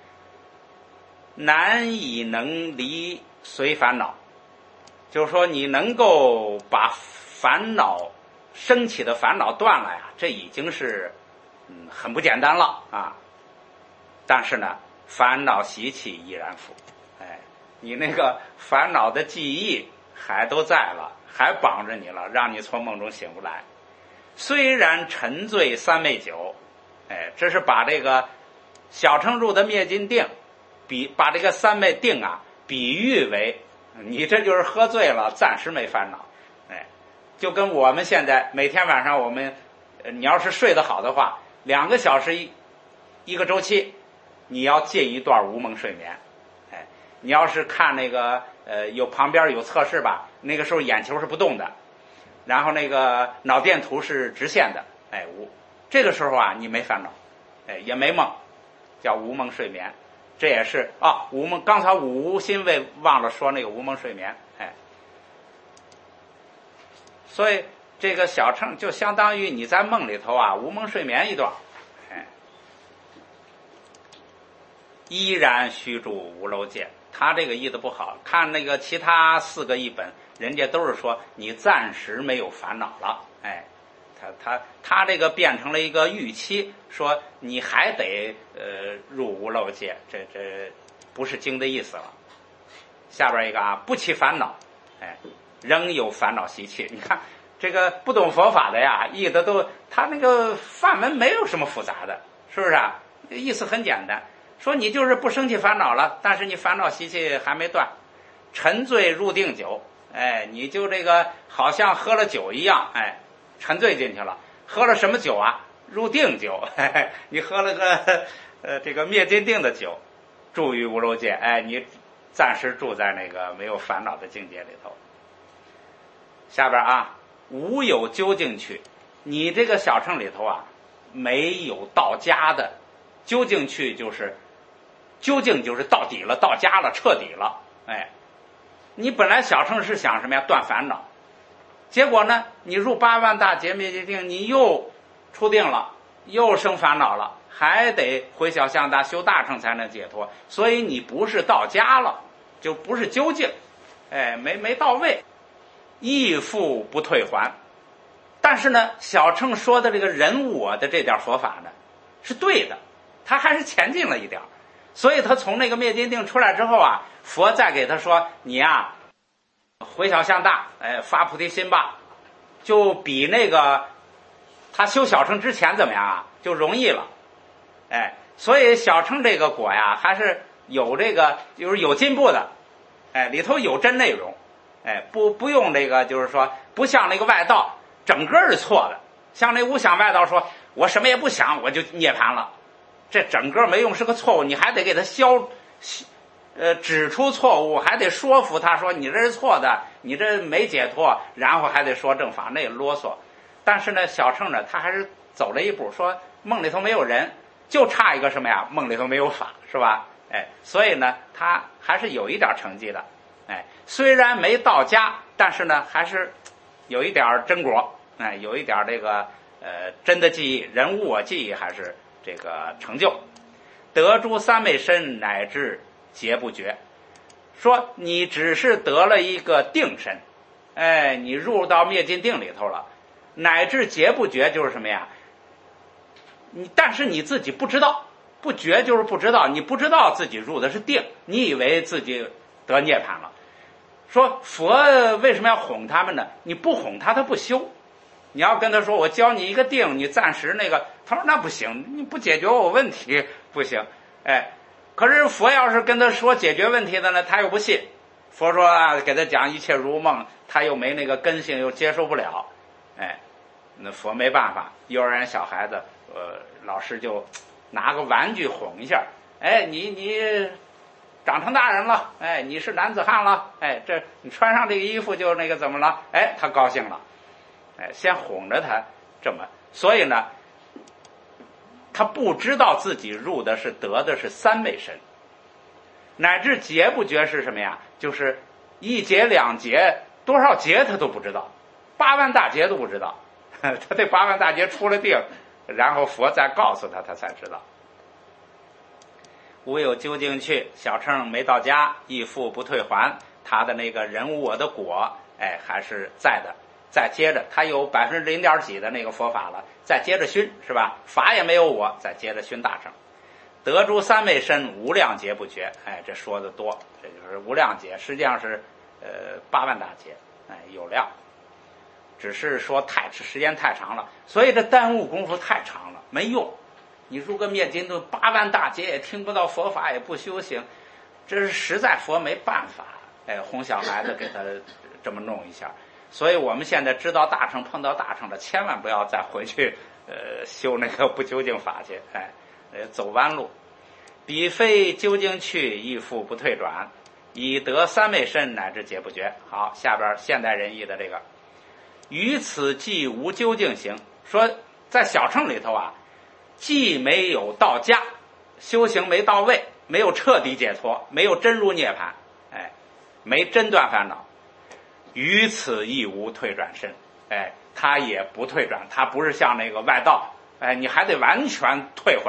难以能离随烦恼，就是说你能够把烦恼升起的烦恼断了呀，这已经是嗯很不简单了啊。但是呢，烦恼习气依然伏，哎，你那个烦恼的记忆还都在了，还绑着你了，让你从梦中醒不来。虽然沉醉三昧酒，哎，这是把这个小乘入的灭尽定，比把这个三昧定啊比喻为你这就是喝醉了，暂时没烦恼，哎，就跟我们现在每天晚上我们，你要是睡得好的话，两个小时一一个周期。你要借一段无梦睡眠，哎，你要是看那个呃有旁边有测试吧，那个时候眼球是不动的，然后那个脑电图是直线的，哎，无这个时候啊你没烦恼，哎也没梦，叫无梦睡眠，这也是啊无梦。刚才五无心位忘了说那个无梦睡眠，哎，所以这个小乘就相当于你在梦里头啊无梦睡眠一段。 依然须住无漏界。他这个译的不好，看那个其他四个译本，人家都是说你暂时没有烦恼了，哎，他他他这个变成了一个预期，说你还得呃入无漏界，这这不是经的意思了。下边一个啊，不起烦恼，哎，仍有烦恼习气。你看这个不懂佛法的呀，译的都他那个梵文没有什么复杂的，是不是啊？意思很简单。说你就是不生气烦恼了，但是你烦恼习气还没断，沉醉入定酒，哎，你就这个好像喝了酒一样，哎，沉醉进去了。喝了什么酒啊？入定酒，嘿嘿，你喝了个呃这个灭尽定的酒，住于无漏界，哎，你暂时住在那个没有烦恼的境界里头。下边啊，无有究竟去，你这个小乘里头啊，没有到家的，究竟去就是究竟就是到底了，到家了，彻底了。哎，你本来小乘是想什么呀？断烦恼，结果呢，你入八万大劫灭尽定，你又出定了，又生烦恼了，还得回小向大修大乘才能解脱。所以你不是到家了，就不是究竟，哎，没没到位，亦复不退还。但是呢，小乘说的这个人我的这点佛法呢，是对的，他还是前进了一点。所以他从那个灭尽定出来之后啊，佛再给他说，你啊回小向大，哎，发菩提心吧，就比那个他修小乘之前怎么样啊，就容易了。哎，所以小乘这个果呀，还是有这个就是有进步的，哎，里头有真内容，哎，不不用这个就是说不像那个外道整个是错的，像那无想外道说我什么也不想我就涅槃了，这整个没用，是个错误，你还得给他消呃指出错误，还得说服他说你这是错的，你这没解脱，然后还得说正法，那啰嗦。但是呢小乘呢他还是走了一步，说梦里头没有人，就差一个什么呀，梦里头没有法，是吧？哎，所以呢他还是有一点成绩的。哎，虽然没到家，但是呢还是有一点真果，哎，有一点这个呃真的记忆，人无我记忆，还是这个成就。得诸三昧身乃至劫不绝，说你只是得了一个定身，哎，你入到灭尽定里头了，乃至劫不绝就是什么呀？你但是你自己不知道，不觉就是不知道，你不知道自己入的是定，你以为自己得涅槃了。说佛为什么要哄他们呢？你不哄他，他不修。你要跟他说我教你一个定，你暂时那个，他说那不行，你不解决我问题不行。哎，可是佛要是跟他说解决问题的呢，他又不信。佛说啊，给他讲一切如梦，他又没那个根性，又接受不了。哎，那佛没办法，幼儿园小孩子，呃，老师就拿个玩具哄一下。哎，你你长成大人了，哎，你是男子汉了，哎，这你穿上这个衣服就那个怎么了？哎，他高兴了。哎，先哄着他这么，所以呢，他不知道自己入的是得的是三昧身，乃至劫不绝是什么呀？就是一劫两劫多少劫他都不知道，八万大劫都不知道。他这八万大劫出了定，然后佛再告诉他，他才知道。无有究竟去，小乘没到家，亦复不退还，他的那个人无我的果，哎，还是在的。再接着他有百分之零点几的那个佛法了，再接着熏，是吧？法也没有我，再接着熏大乘，得诸三昧身，无量劫不绝。哎，这说的多，这就是无量劫，实际上是呃八万大劫，哎，有量，只是说太时间太长了，所以这耽误功夫太长了，没用。你入个灭尽定八万大劫也听不到佛法，也不修行，这是实在佛没办法，哎，哄小孩子给他这么弄一下。所以我们现在知道大乘，碰到大乘的，千万不要再回去呃修那个不究竟法去，哎，呃走弯路。彼非究竟去，亦复不退转，以得三昧身，乃至劫不绝。好，下边现代人译的这个，于此既无究竟行，说在小乘里头啊，既没有到家，修行没到位，没有彻底解脱，没有真入涅槃，哎，没真断烦恼。于此亦无退转身，哎，他也不退转，他不是像那个外道，哎，你还得完全退回来，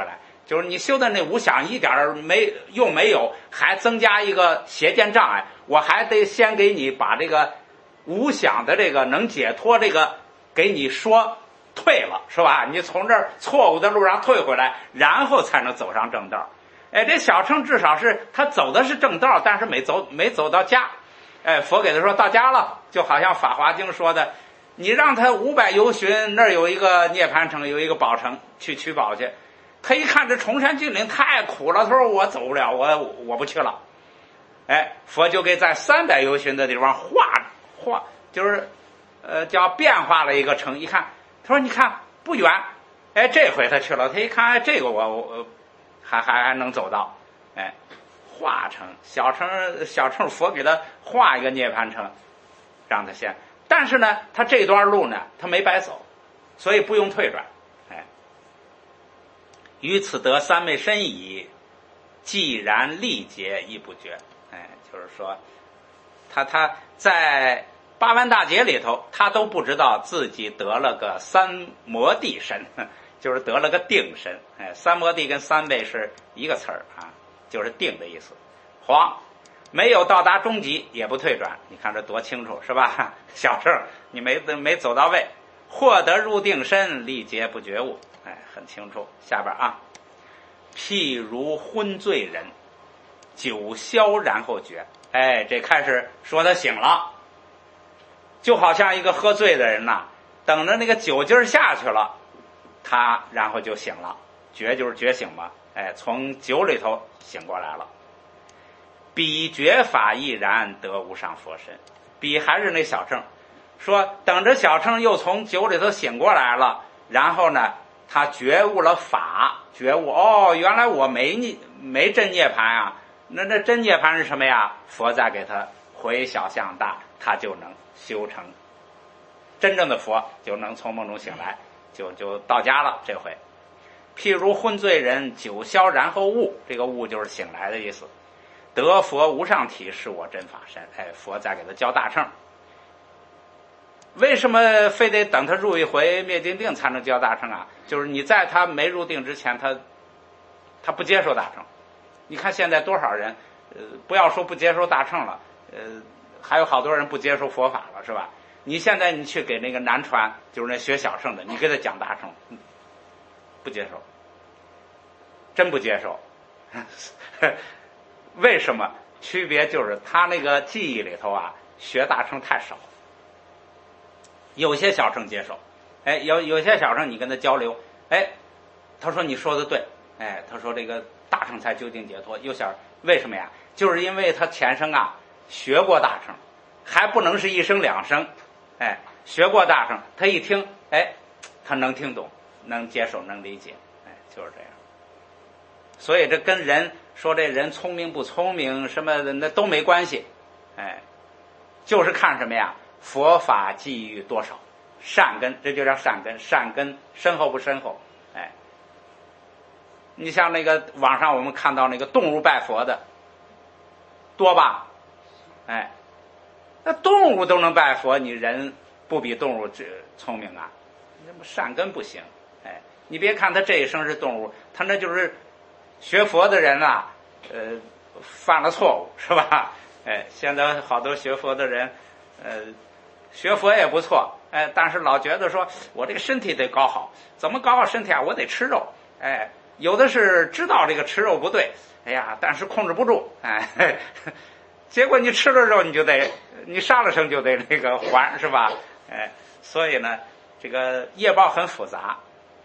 就是你修的那五想一点没用没有，还增加一个邪见障碍，我还得先给你把这个五想的这个能解脱这个给你说退了，是吧？你从这儿错误的路上退回来，然后才能走上正道。哎，这小乘至少是他走的是正道，但是没走没走到家。哎，佛给他说到家了，就好像《法华经》说的，你让他五百由旬，那儿有一个涅槃城，有一个宝城，去取宝去。他一看这崇山峻岭太苦了，他说我走不了，我我不去了。哎，佛就给在三百由旬的地方画画，就是呃叫变化了一个城。一看，他说你看不远，哎，这回他去了，他一看，哎，这个我我还还还能走到，哎，化城小城小城佛给他画一个涅槃城，让他先。但是呢，他这段路呢，他没白走，所以不用退转。哎，于此得三昧身矣，既然历劫亦不绝。哎，就是说，他他在八万大劫里头，他都不知道自己得了个三摩地身，就是得了个定身。哎，三摩地跟三昧是一个词儿啊，就是定的意思。黄没有到达终极，也不退转。你看这多清楚，是吧？小乘你没没走到位，获得入定身，历劫不觉悟。哎，很清楚。下边啊，譬如昏醉人，酒消然后觉。哎，这开始说他醒了，就好像一个喝醉的人呐、啊，等着那个酒劲儿下去了，他然后就醒了。觉就是觉醒嘛，哎，从酒里头醒过来了。彼觉法亦然，得无上佛身。彼还是那小乘，说等着小乘又从酒里头醒过来了，然后呢，他觉悟了法，觉悟哦，原来我没没真涅槃啊。那那真涅槃是什么呀？佛再给他回小向大，他就能修成真正的佛，就能从梦中醒来，就就到家了。这回譬如昏醉人，酒消然后悟，这个悟就是醒来的意思。得佛无上体，是我真法身。哎，佛再给他教大乘。为什么非得等他入一回灭尽定才能教大乘啊？就是你在他没入定之前，他他不接受大乘。你看现在多少人，呃，不要说不接受大乘了，呃，还有好多人不接受佛法了，是吧？你现在你去给那个南传，就是那学小乘的，你给他讲大乘，不接受，真不接受。为什么？区别就是他那个记忆里头啊，学大乘太少。有些小乘接受，哎，有有些小乘你跟他交流，哎，他说你说的对，哎，他说这个大乘才究竟解脱。有小为什么呀？就是因为他前生啊学过大乘，还不能是一生两生，哎，学过大乘，他一听，哎，他能听懂，能接受，能理解，哎，就是这样。所以这跟人说这人聪明不聪明什么的那都没关系，哎，就是看什么呀？佛法寄予多少，善根，这就叫善根，善根深厚不深厚。哎，你像那个网上我们看到那个动物拜佛的多吧？哎，那动物都能拜佛，你人不比动物聪明啊？那么善根不行。哎，你别看他这一生是动物，他那就是学佛的人啊，呃，犯了错误，是吧？哎，现在好多学佛的人，呃，学佛也不错，哎，但是老觉得说我这个身体得搞好，怎么搞好身体啊？我得吃肉，哎，有的是知道这个吃肉不对，哎呀，但是控制不住，哎，嘿结果你吃了肉，你就得你杀了生就得那个还，是吧？哎，所以呢，这个业报很复杂。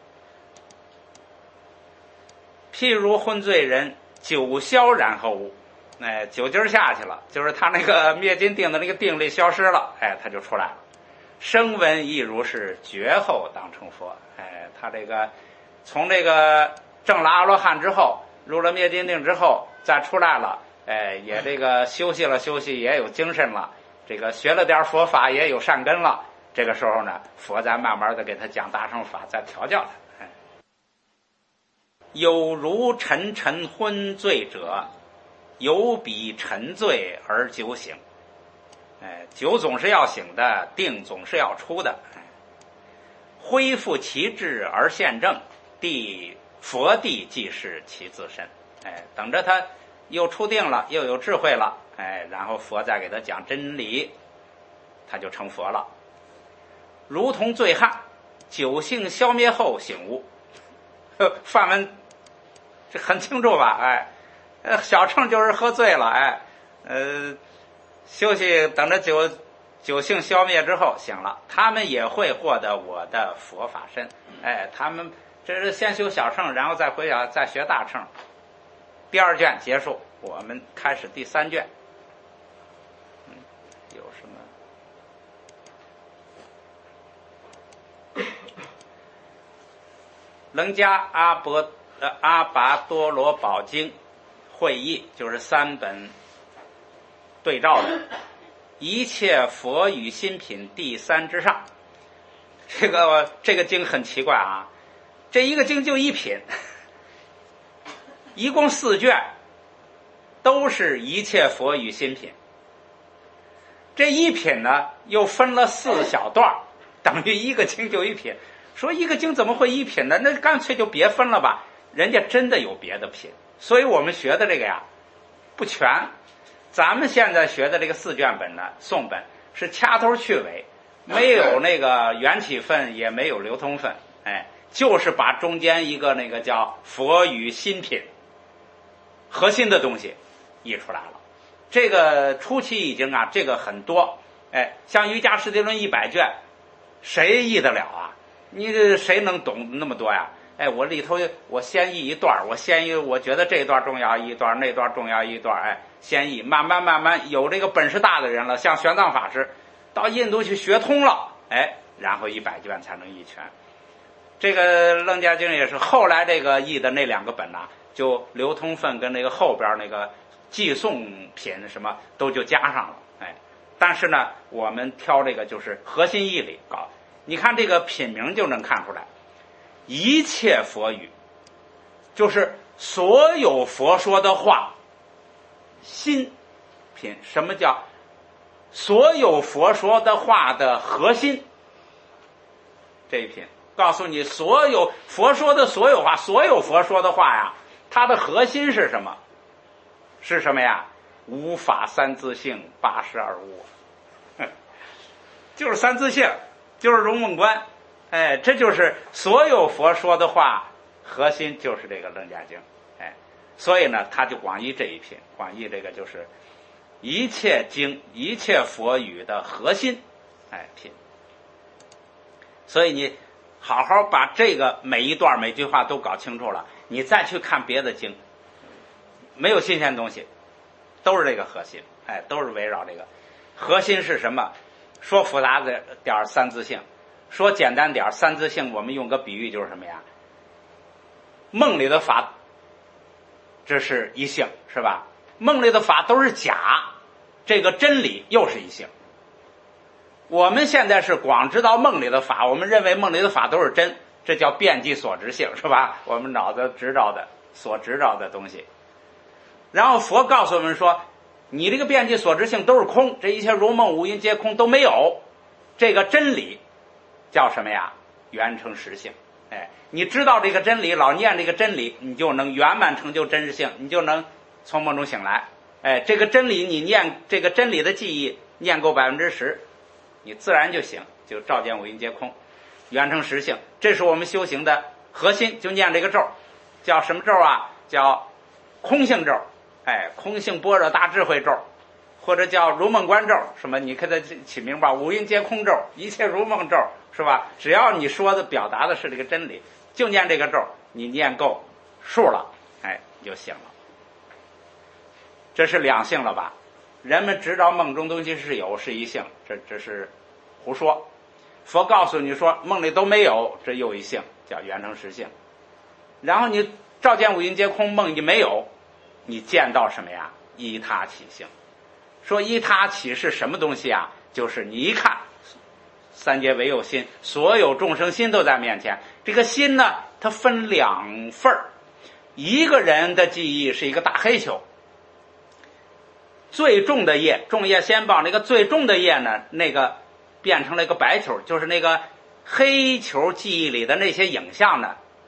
譬如昏醉人，酒消然后悟，哎，酒劲儿下去了，就是他那个灭尽定的那个定力消失了，哎，他就出来了。声闻亦如是，觉后当成佛。哎，他这个从这个证了阿罗汉之后，入了灭尽定之后，再出来了，哎，也这个休息了休息，也有精神了，这个学了点佛法，也有善根了。这个时候呢，佛再慢慢的给他讲大乘法，再调教他。有如沉沉昏醉者，有比沉醉而酒醒。哎，酒总是要醒的，定总是要出的。哎，恢复其志而现正，地佛地即是其自身。哎，等着他又出定了，又有智慧了，哎，然后佛再给他讲真理，他就成佛了。如同醉汉，酒性消灭后醒悟。梵文这很清楚吧？哎，呃，小乘就是喝醉了，哎，呃，休息等着酒酒性消灭之后醒了，他们也会获得我的佛法身。哎，他们这是先修小乘，然后再回小再学大乘。第二卷结束，我们开始第三卷。嗯，有什么？楞伽阿波呃阿拔多罗宝经会议就是三本对照的一切佛语新品第三之上。这个这个经很奇怪啊，这一个经就一品，一共四卷，都是一切佛语新品。这一品呢又分了四小段，等于一个经就一品。说一个经怎么会一品呢？那干脆就别分了吧，人家真的有别的品。所以我们学的这个呀不全。咱们现在学的这个四卷本呢，宋本是掐头去尾，没有那个缘起分，也没有流通分，哎，就是把中间一个那个叫佛语新品核心的东西译出来了。这个初期已经啊，这个很多，哎，像瑜伽师地论一百卷，谁译得了啊？你这谁能懂那么多呀？哎，我里头我先译一段，我先译，我觉得这一段重要一段，那段重要一段，哎，先译，慢慢慢慢有这个本事大的人了，像玄奘法师到印度去学通了，哎，然后一百卷才能译全。这个楞伽经也是后来这个译的那两个本呐、啊，就流通分跟那个后边那个寄送品什么都就加上了，哎，但是呢，我们挑这个就是核心义理搞。你看这个品名就能看出来，一切佛语，就是所有佛说的话，心品。什么叫所有佛说的话的核心？这一品告诉你，所有佛说的所有话，所有佛说的话呀，它的核心是什么？是什么呀？无法三自性，八十二无我，就是三自性，就是容梦观。哎，这就是所有佛说的话核心，就是这个楞伽经。哎，所以呢，他就广义这一品，广义这个就是一切经、一切佛语的核心，哎品。所以你好好把这个每一段每句话都搞清楚了，你再去看别的经，没有新鲜东西，都是这个核心，哎，都是围绕这个核心是什么？说复杂的点三自性，说简单点三自性，我们用个比喻就是什么呀？梦里的法，这是一性，是吧？梦里的法都是假，这个真理又是一性。我们现在是光知道梦里的法，我们认为梦里的法都是真，这叫遍计所知性，是吧？我们脑子知道的所知道的东西。然后佛告诉我们说，你这个遍计所知性都是空，这一切如梦五蕴皆空，都没有。这个真理叫什么呀？圆成实性。哎，你知道这个真理，老念这个真理，你就能圆满成就真实性，你就能从梦中醒来。哎，这个真理你念这个真理的记忆念够百分之十，你自然就醒，就照见五蕴皆空，圆成实性。这是我们修行的核心，就念这个咒，叫什么咒啊？叫空性咒。哎，空性般若大智慧咒，或者叫如梦观咒，什么你给它起名吧，五蕴皆空咒，一切如梦咒，是吧？只要你说的表达的是这个真理，就念这个咒，你念够数了，哎，你就醒了。这是两性了吧？人们知道梦中东西是有是一性，这这是胡说。佛告诉你说梦里都没有，这又一性，叫圆成实性。然后你照见五蕴皆空，梦一没有，你见到什么呀？依他起性。说依他起是什么东西啊？就是你一看三界唯有心，所有众生心都在面前。这个心呢，它分两份儿，一个人的记忆是一个大黑球，最重的业，重业先报，那个最重的业呢，那个变成了一个白球，就是那个黑球记忆里的那些影像呢，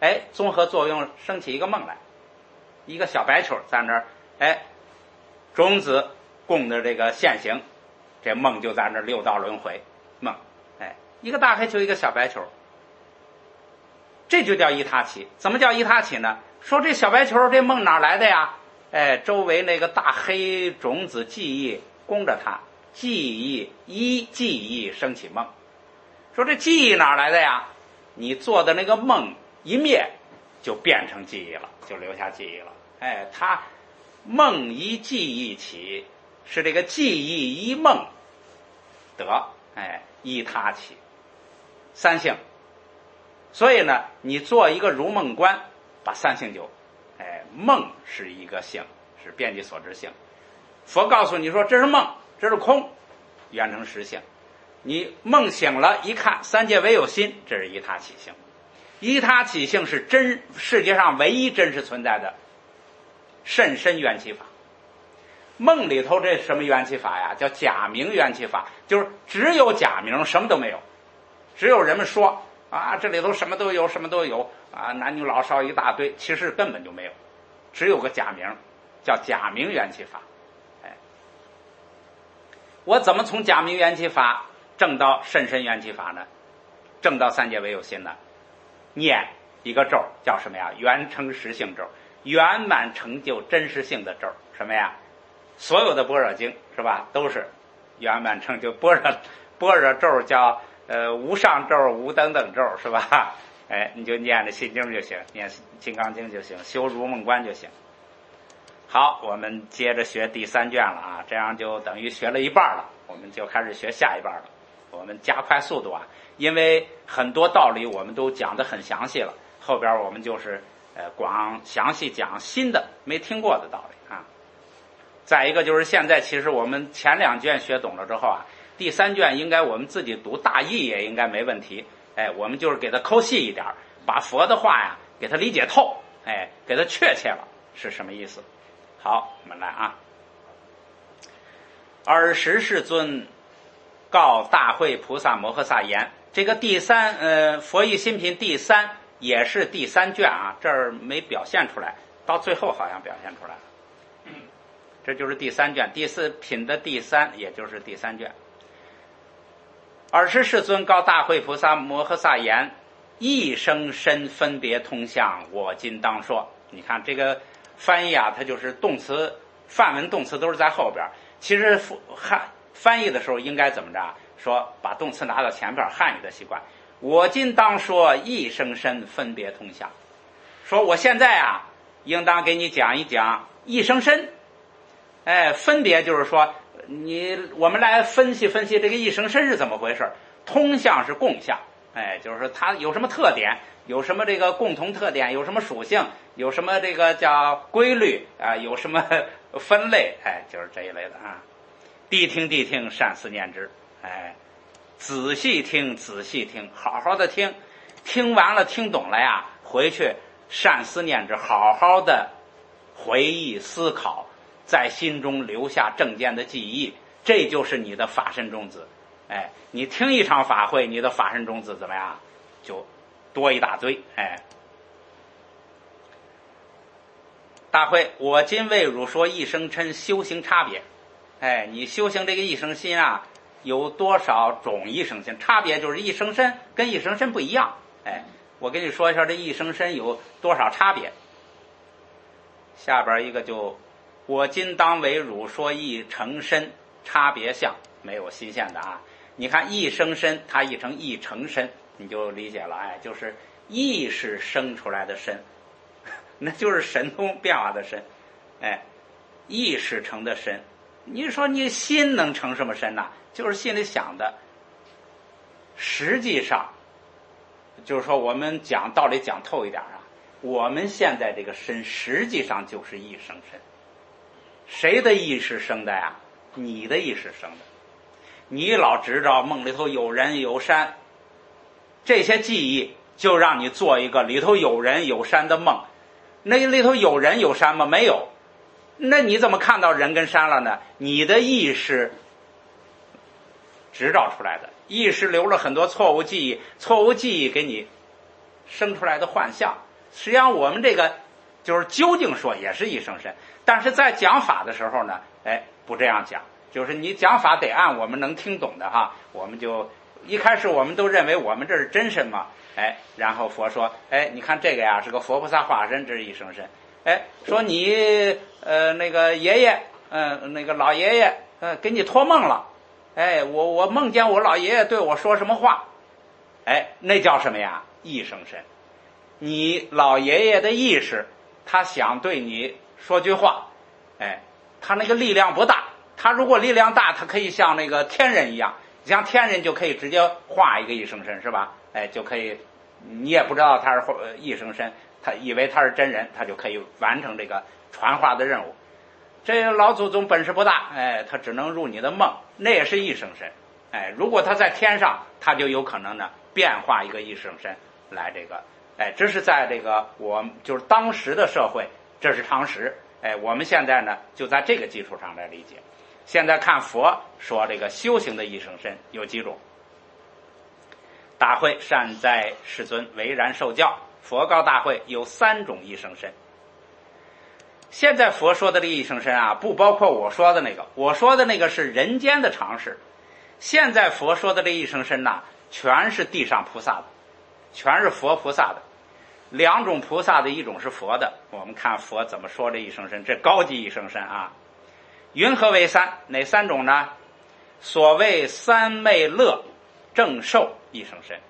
哎，综合作用生起一个梦来，一个小白球在那儿，哎，种子供的这个现行，这梦就在那儿六道轮回梦，哎，一个大黑球，一个小白球，这就叫一他起。怎么叫一他起呢？说这小白球这梦哪来的呀？哎，周围那个大黑种子记忆供着它，记忆一记忆升起梦。说这记忆哪来的呀？你做的那个梦一灭，就变成记忆了，就留下记忆了。哎，它梦一记忆起，是这个记忆一梦得，哎，一他起，三性。所以呢，你做一个如梦观，把三性就，哎，梦是一个性，是遍计所知性。佛告诉你说这是梦，这是空，缘成实性。你梦醒了，一看三界唯有心，这是一他起性。一他起性是真世界上唯一真实存在的甚深缘起法。梦里头这什么缘起法呀？叫假名缘起法，就是只有假名，什么都没有，只有人们说啊，这里头什么都有，什么都有啊，男女老少一大堆，其实根本就没有，只有个假名，叫假名缘起法。哎，我怎么从假名缘起法证到甚深缘起法呢？证到三界唯有心呢？念一个咒叫什么呀？圆成实性咒，圆满成就真实性的咒，什么呀？所有的般若经是吧，都是圆满成就般若般若咒，叫呃无上咒、无等等咒是吧？哎，你就念着心经就行，念金刚经就行，修如梦观就行。好，我们接着学第三卷了啊，这样就等于学了一半了，我们就开始学下一半了。我们加快速度啊，因为很多道理我们都讲得很详细了，后边我们就是呃光详细讲新的没听过的道理啊。再一个就是现在其实我们前两卷学懂了之后啊，第三卷应该我们自己读大意也应该没问题。哎，我们就是给它抠细一点，把佛的话呀给它理解透，哎，给它确切了是什么意思。好，我们来啊。尔时世尊告大会菩萨摩诃萨言，这个第三呃佛义心品第三也是第三卷啊，这儿没表现出来，到最后好像表现出来了。这就是第三卷，第四品的第三，也就是第三卷。尔时世尊告大会菩萨摩诃萨言，一生身分别通向，我今当说。你看这个翻译啊，它就是动词梵文动词都是在后边，其实汉翻译的时候应该怎么着？说把动词拿到前边，汉语的习惯。我今当说一生身分别通向，说我现在啊，应当给你讲一讲一生身。哎，分别就是说，你我们来分析分析这个一生身是怎么回事。通向是共相，哎，就是说它有什么特点，有什么这个共同特点，有什么属性，有什么这个叫规律啊，有什么分类，哎，就是这一类的啊。谛听谛听，善思念之，哎，仔细听仔细听，好好的听，听完了听懂了呀，回去善思念之，好好的回忆思考，在心中留下正见的记忆，这就是你的法身种子。哎，你听一场法会，你的法身种子怎么样？就多一大堆。哎，大会，我今为汝说一生嗔修行差别。哎，你修行这个一生心啊，有多少种一生心？差别就是一生身跟一生身不一样。哎，我跟你说一下这一生身有多少差别。下边一个就，我今当为汝说一成身差别相，没有新鲜的啊。你看一生身，它译成一成身，你就理解了。哎，就是意识生出来的身，那就是神通变化的身。哎，意识成的身。你说你心能成什么身呢？就是心里想的。实际上，就是说我们讲道理讲透一点啊，我们现在这个身实际上就是一生身。谁的意识生的呀？你的意识生的。你老知道梦里头有人有山，这些记忆就让你做一个里头有人有山的梦。那里头有人有山吗？没有。那你怎么看到人跟山了呢？你的意识指导出来的，意识留了很多错误记忆，错误记忆给你生出来的幻象。 实际上我们这个就是究竟说也是一生身，但是在讲法的时候呢，哎，不这样讲，就是你讲法得按我们能听懂的哈，我们就一开始我们都认为我们这是真身嘛，哎，然后佛说，哎，你看这个呀是个佛菩萨化身，这是一生身，哎，说你呃那个爷爷，嗯、呃，那个老爷爷，呃，给你托梦了，哎，我我梦见我老爷爷对我说什么话，哎，那叫什么呀？一生身。你老爷爷的意识，他想对你说句话，哎，他那个力量不大，他如果力量大，他可以像那个天人一样，像天人就可以直接画一个一生身，是吧？哎，就可以，你也不知道他是一生身，他以为他是真人，他就可以完成这个传话的任务。这个老祖宗本事不大，哎，他只能入你的梦，那也是一生身。哎，如果他在天上，他就有可能呢变化一个一生身来这个，哎，这是在这个我就是当时的社会，这是常识。哎，我们现在呢就在这个基础上来理解。现在看佛说这个修行的一生身有几种。大会善哉世尊，唯然受教。佛告大会有三种一生身。现在佛说的这一生身啊，不包括我说的那个，我说的那个是人间的常识。现在佛说的这一生身呐，全是地上菩萨的，全是佛菩萨的。两种菩萨的，一种是佛的，我们看佛怎么说这一生身，这高级一生身啊。云何为三？哪三种呢？所谓三昧乐正受一生身。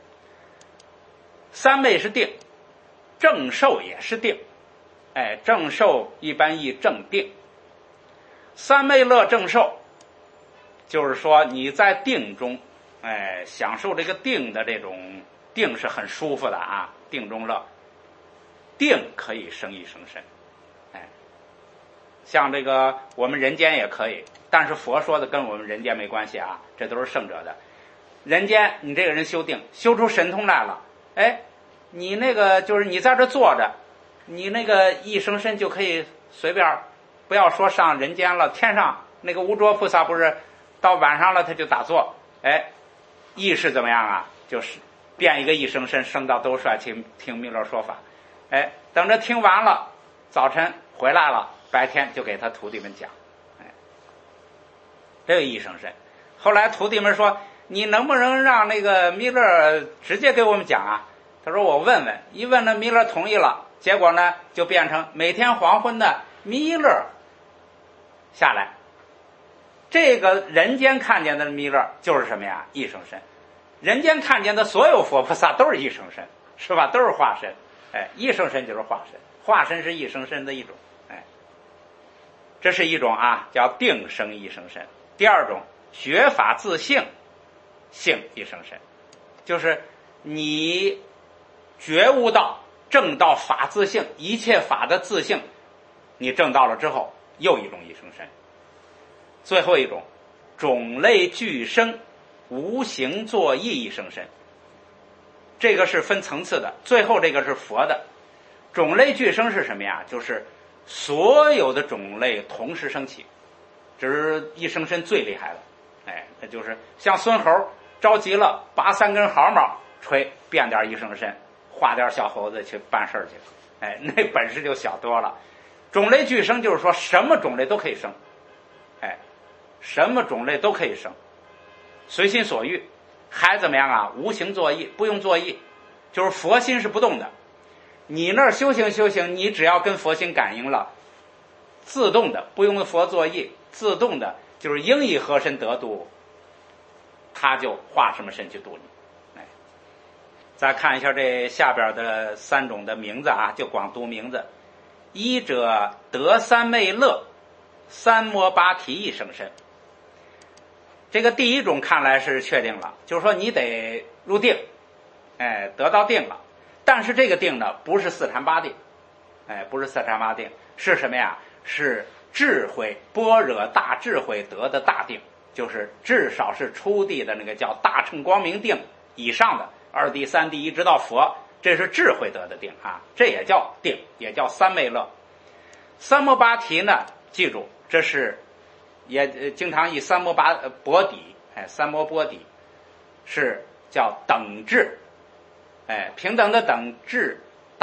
三昧是定，正受也是定，哎，正受一般译正定。三昧乐正受，就是说你在定中，哎，享受这个定的这种定是很舒服的啊，定中乐，定可以生一生身，哎，像这个我们人间也可以，但是佛说的跟我们人间没关系啊，这都是圣者的。人间你这个人修定，修出神通来了，哎，你那个就是你在这坐着，你那个一生身就可以随便，不要说上人间了，天上那个无着菩萨不是到晚上了他就打坐，哎，意识怎么样啊？就是变一个一生身，升到兜率听听弥勒说法，哎，等着听完了，早晨回来了，白天就给他徒弟们讲，哎，这个一生身。后来徒弟们说，你能不能让那个弥勒直接给我们讲啊？他说我问问，一问呢弥勒同意了，结果呢就变成每天黄昏的弥勒下来。这个人间看见的弥勒就是什么呀？一生身。人间看见的所有佛菩萨都是一生身，是吧？都是化身。哎，一生身就是化身，化身是一生身的一种。哎，这是一种啊，叫定生一生身。第二种，学法自性，性一生身，就是你觉悟到证到法自性，一切法的自性，你证到了之后，又一种一生身。最后一种，种类俱生，无形作意一生身。这个是分层次的，最后这个是佛的。种类俱生是什么呀？就是所有的种类同时升起，这是一生身最厉害的。哎，那就是像孙猴着急了，拔三根毫毛，吹变点一生身，画点小猴子去办事去了。哎，那本事就小多了。种类俱生就是说什么种类都可以生，哎，什么种类都可以生，随心所欲，还怎么样啊？无形作意，不用作意，就是佛心是不动的。你那儿修行修行，你只要跟佛心感应了，自动的，不用佛作意，自动的，就是应以何身得度，他就化什么身去度你。哎，再看一下这下边的三种的名字啊，就光读名字。一者得三昧乐，三摩八提一生身。这个第一种看来是确定了，就是说你得入定，哎，得到定了。但是这个定呢，不是四禅八定，哎，不是四禅八定，是什么呀？是智慧般若大智慧得的大定，就是至少是初地的那个叫大乘光明定以上的，二地三地一直到佛，这是智慧得的定啊，这也叫定，也叫三昧乐。三摩八提呢，记住这是也经常以三摩八钵底，哎，三摩钵底是叫等至，哎，平等的等至，大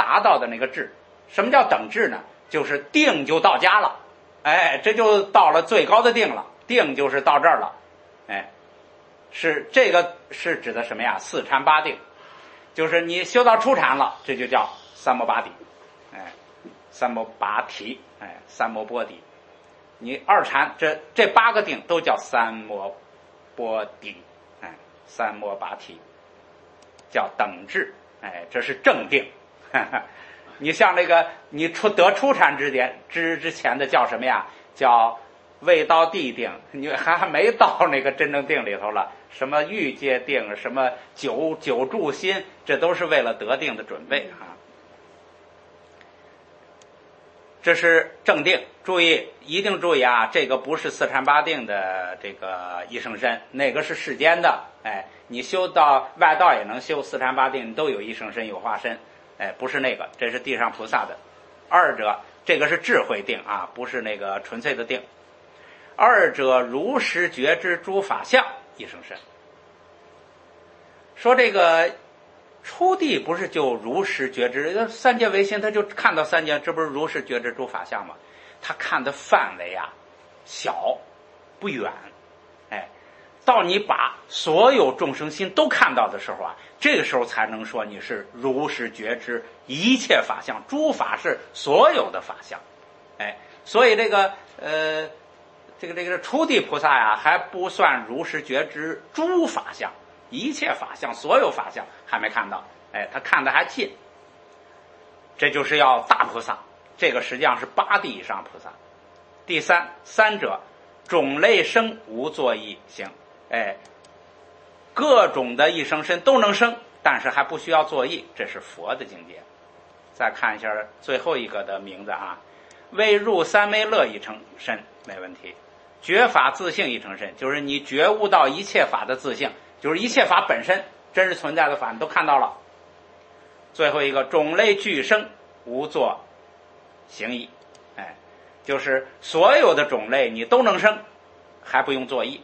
达到的那个智。什么叫等智呢？就是定就到家了，哎，这就到了最高的定了，定就是到这儿了，哎，是这个是指的什么呀？四禅八定，就是你修到初禅了，这就叫三摩八底，哎，三摩八提，哎，三摩波底。你二禅这这八个定都叫三摩波底，哎，三摩八提叫等智，哎，这是正定。呵呵，你像那个你出得初禅之点之之前的叫什么呀？叫未到地定，你还没到那个真正定里头了。什么欲界定，什么九九住心，这都是为了得定的准备啊。这是正定，注意一定注意啊，这个不是四禅八定的这个一生身，那个是世间的。哎，你修到外道也能修四禅八定，都有一生身有化身，哎，不是那个，这是地上菩萨的。二者这个是智慧定啊，不是那个纯粹的定。二者如实觉知诸法相一生身。说这个初地不是就如实觉知，三界唯心他就看到三界，这不是如实觉知诸法相吗？他看的范围啊小不远，哎，到你把所有众生心都看到的时候啊，这个时候才能说你是如实觉知一切法相，诸法是所有的法相，哎，所以这个呃这个这个初地菩萨呀还不算如实觉知诸法相。一切法相，所有法相还没看到，哎，他看得还近，这就是要大菩萨。这个实际上是八地以上菩萨。第三，三者种类生无作意行，哎，各种的一生身都能生，但是还不需要作意，这是佛的境界。再看一下最后一个的名字啊，未入三昧乐一成身没问题，觉法自性一成身，就是你觉悟到一切法的自性。就是一切法本身真实存在的法你都看到了。最后一个种类俱生无作行义，哎，就是所有的种类你都能生，还不用作意。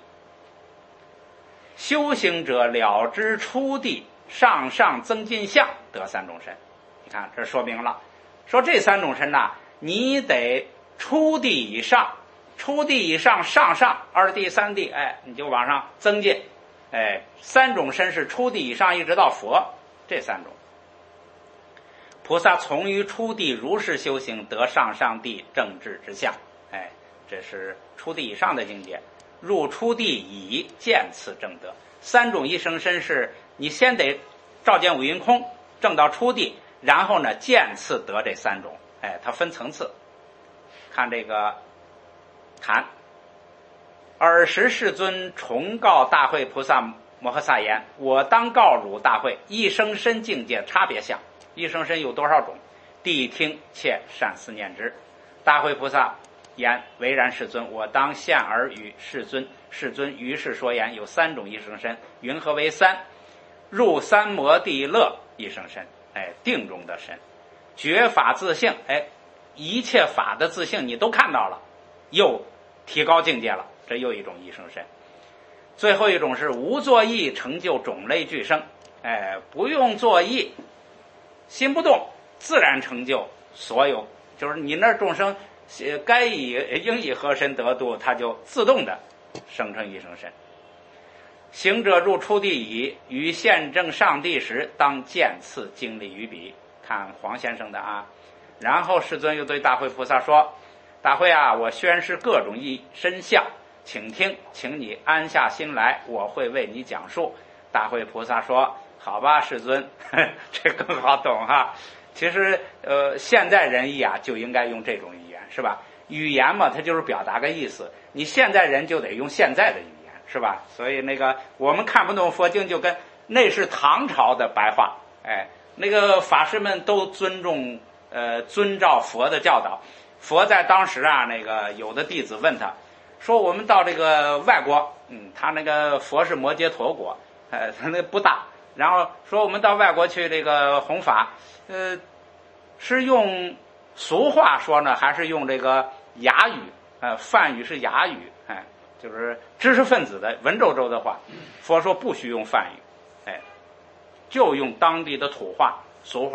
修行者了知初地上上增进相得三种身，你看这说明了，说这三种身呐，你得初地以上，初地以上上上二地三地，哎，你就往上增进。哎，三种身是初地以上一直到佛，这三种菩萨从于初地如是修行，得上上地正智之相。哎，这是初地以上的境界。入初地以见次正得，三种一生身是你先得照见五蕴空，证到初地，然后呢见次得这三种。哎，它分层次。看这个谈。尔时世尊重告大会菩萨摩诃萨言：我当告汝大会，一生身境界差别相，一生身有多少种？谛听切善思念之。大会菩萨言：唯然世尊，我当现而与世尊。世尊于是说言：有三种一生身，云何为三？入三摩地乐一生身，哎，定中的身，觉法自性，哎，一切法的自性你都看到了，又提高境界了。这又一种一生身。最后一种是无作意成就种类俱生，哎，不用作意，心不动，自然成就所有，就是你那众生该以应以何身得度，他就自动的生成一生身。行者入初地已，于现证上地时，当见次经历于彼。看黄先生的啊。然后世尊又对大会菩萨说：大会啊，我宣示各种一身相，请听，请你安下心来，我会为你讲述。大会菩萨说：好吧，世尊，呵呵，这更好懂哈。其实呃，现在人意啊，就应该用这种语言，是吧？语言嘛，它就是表达个意思，你现在人就得用现在的语言，是吧？所以那个我们看不懂佛经，就跟那是唐朝的白话，哎，那个法师们都尊重呃遵照佛的教导。佛在当时啊，那个有的弟子问他说：我们到这个外国，嗯，他那个佛是摩羯陀国，呃，他那不大。然后说我们到外国去这个弘法，呃，是用俗话说呢，还是用这个雅语？呃，梵语是雅语，哎，就是知识分子的文绉绉的话。佛说不许用梵语，哎，就用当地的土话、俗话，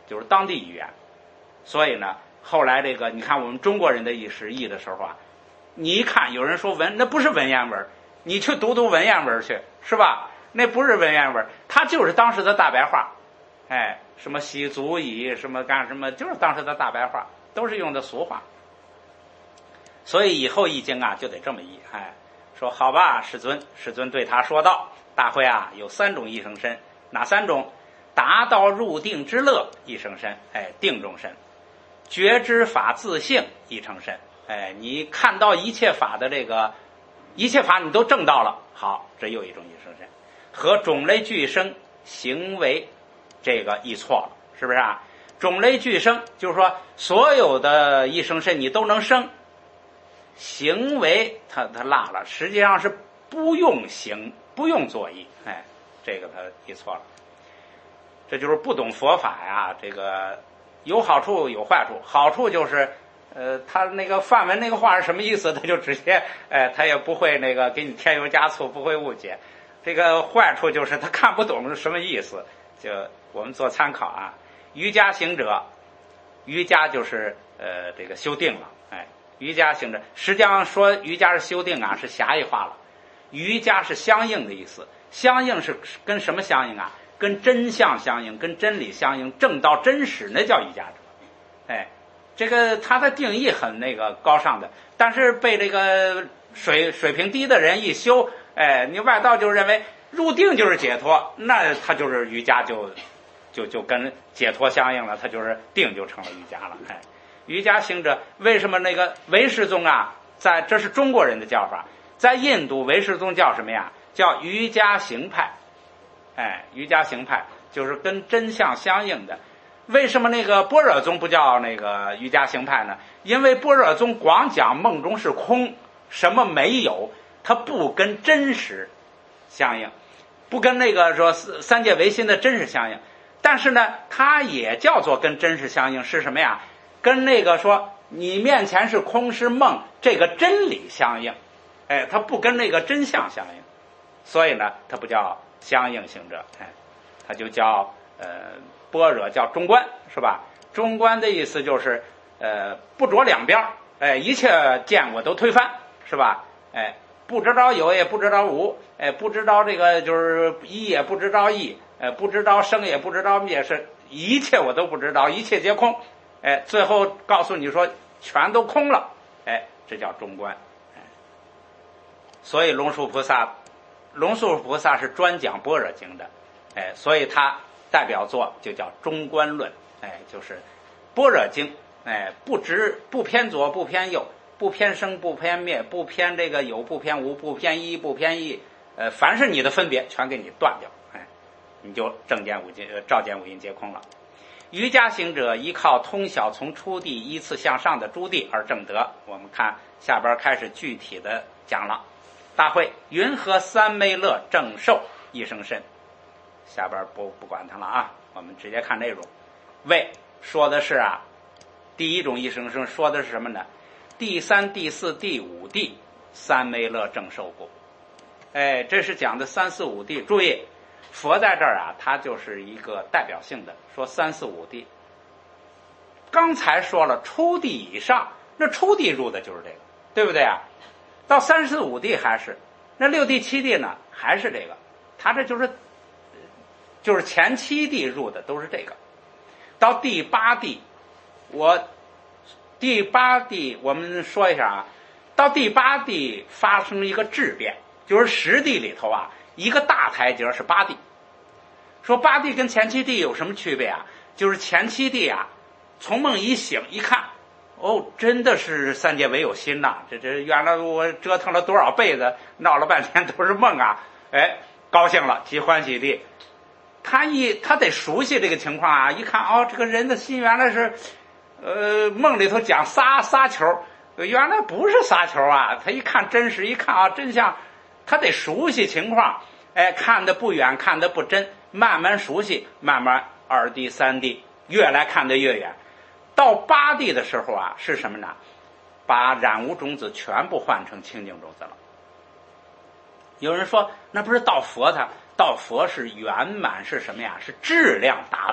就是当地语言。所以呢，后来这个你看我们中国人的意识译的时候啊，你一看有人说文，那不是文言文，你去读读文言文去，是吧？那不是文言文，它就是当时的大白话。哎，什么洗足矣，什么干什么，就是当时的大白话，都是用的俗话。所以以后易经啊就得这么译。哎，说好吧，师尊，师尊对他说道：大会啊，有三种一生身，哪三种？达到入定之乐，一生身，哎，定中身；觉知法自性，一成身，哎，你看到一切法的这个一切法你都证到了，好，这又一种一生身。和种类俱生，行为这个译错了，是不是啊？种类俱生就是说所有的一生身你都能生，行为他他落了，实际上是不用行，不用作意，哎，这个他译错了。这就是不懂佛法呀，这个有好处有坏处。好处就是，呃，他那个梵文那个话是什么意思，他就直接，哎、呃，他也不会那个给你添油加醋，不会误解。这个坏处就是他看不懂是什么意思，就我们做参考啊。瑜伽行者，瑜伽就是呃这个修定了，哎，瑜伽行者实际上说瑜伽是修定啊，是狭义化了。瑜伽是相应的意思，相应是跟什么相应啊？跟真相相应，跟真理相应，正到真实，那叫瑜伽者。哎，这个它的定义很那个高尚的，但是被这个水水平低的人一修，哎，你外道就认为入定就是解脱，那他就是瑜伽就就就跟解脱相应了，他就是定就成了瑜伽了。哎，瑜伽行者为什么那个唯识宗啊，在这是中国人的叫法，在印度唯识宗叫什么呀？叫瑜伽行派。哎，瑜伽行派就是跟真相相应的。为什么那个般若宗不叫那个瑜伽行派呢？因为般若宗光讲梦中是空，什么没有，它不跟真实相应，不跟那个说三界唯心的真实相应。但是呢，它也叫做跟真实相应，是什么呀？跟那个说你面前是空是梦这个真理相应。哎，它不跟那个真相相应，所以呢，它不叫相应行者，哎，它就叫呃般若，叫中观，是吧？中观的意思就是呃不着两边，哎，一切见我都推翻，是吧？哎，不知道有也不知道无，哎，不知道这个就是一也不知道一，哎，不知道生也不知道灭，是一切我都不知道，一切皆空，哎，最后告诉你说全都空了，哎，这叫中观。哎，所以龙树菩萨。龙树菩萨是专讲般若经的，哎，所以他代表作就叫中观论，哎，就是般若经，哎，不直不偏左不偏右，不偏生不偏灭，不偏这个有不偏无，不偏一不偏一，呃，凡是你的分别全给你断掉，哎，你就正见五尽，呃，照见五阴皆空了。瑜伽行者依靠通晓从初地依次向上的诸地而证得。我们看下边开始具体的讲了。大会云何三昧乐正受一生身，下边不不管它了啊，我们直接看内容。为说的是啊，第一种一生身说的是什么呢？第三、第四、第五地三昧乐正受故。哎，这是讲的三四五地。注意，佛在这儿啊，它就是一个代表性的，说三四五地。刚才说了初地以上，那初地入的就是这个，对不对啊？到三四五地还是，那六地七地呢还是这个，他这就是就是前七地入的都是这个。到第八地，我第八地我们说一下啊，到第八地发生一个质变，就是十地里头啊，一个大台阶是八地。说八地跟前七地有什么区别啊？就是前七地啊，从梦一醒一看。哦，真的是三界唯有心呐！这这原来我折腾了多少辈子，闹了半天都是梦啊！哎，高兴了，极欢喜地。他一他得熟悉这个情况啊，一看哦，这个人的心原来是，呃，梦里头讲仨仨球，原来不是仨球啊！他一看真实，一看啊真相，他得熟悉情况，哎，看得不远，看得不真，慢慢熟悉，慢慢二地三地，越来看得越远。到八地的时候啊，是什么呢？把染污种子全部换成清净种子了。有人说，那不是到佛他到佛是圆满是什么呀？是质量达到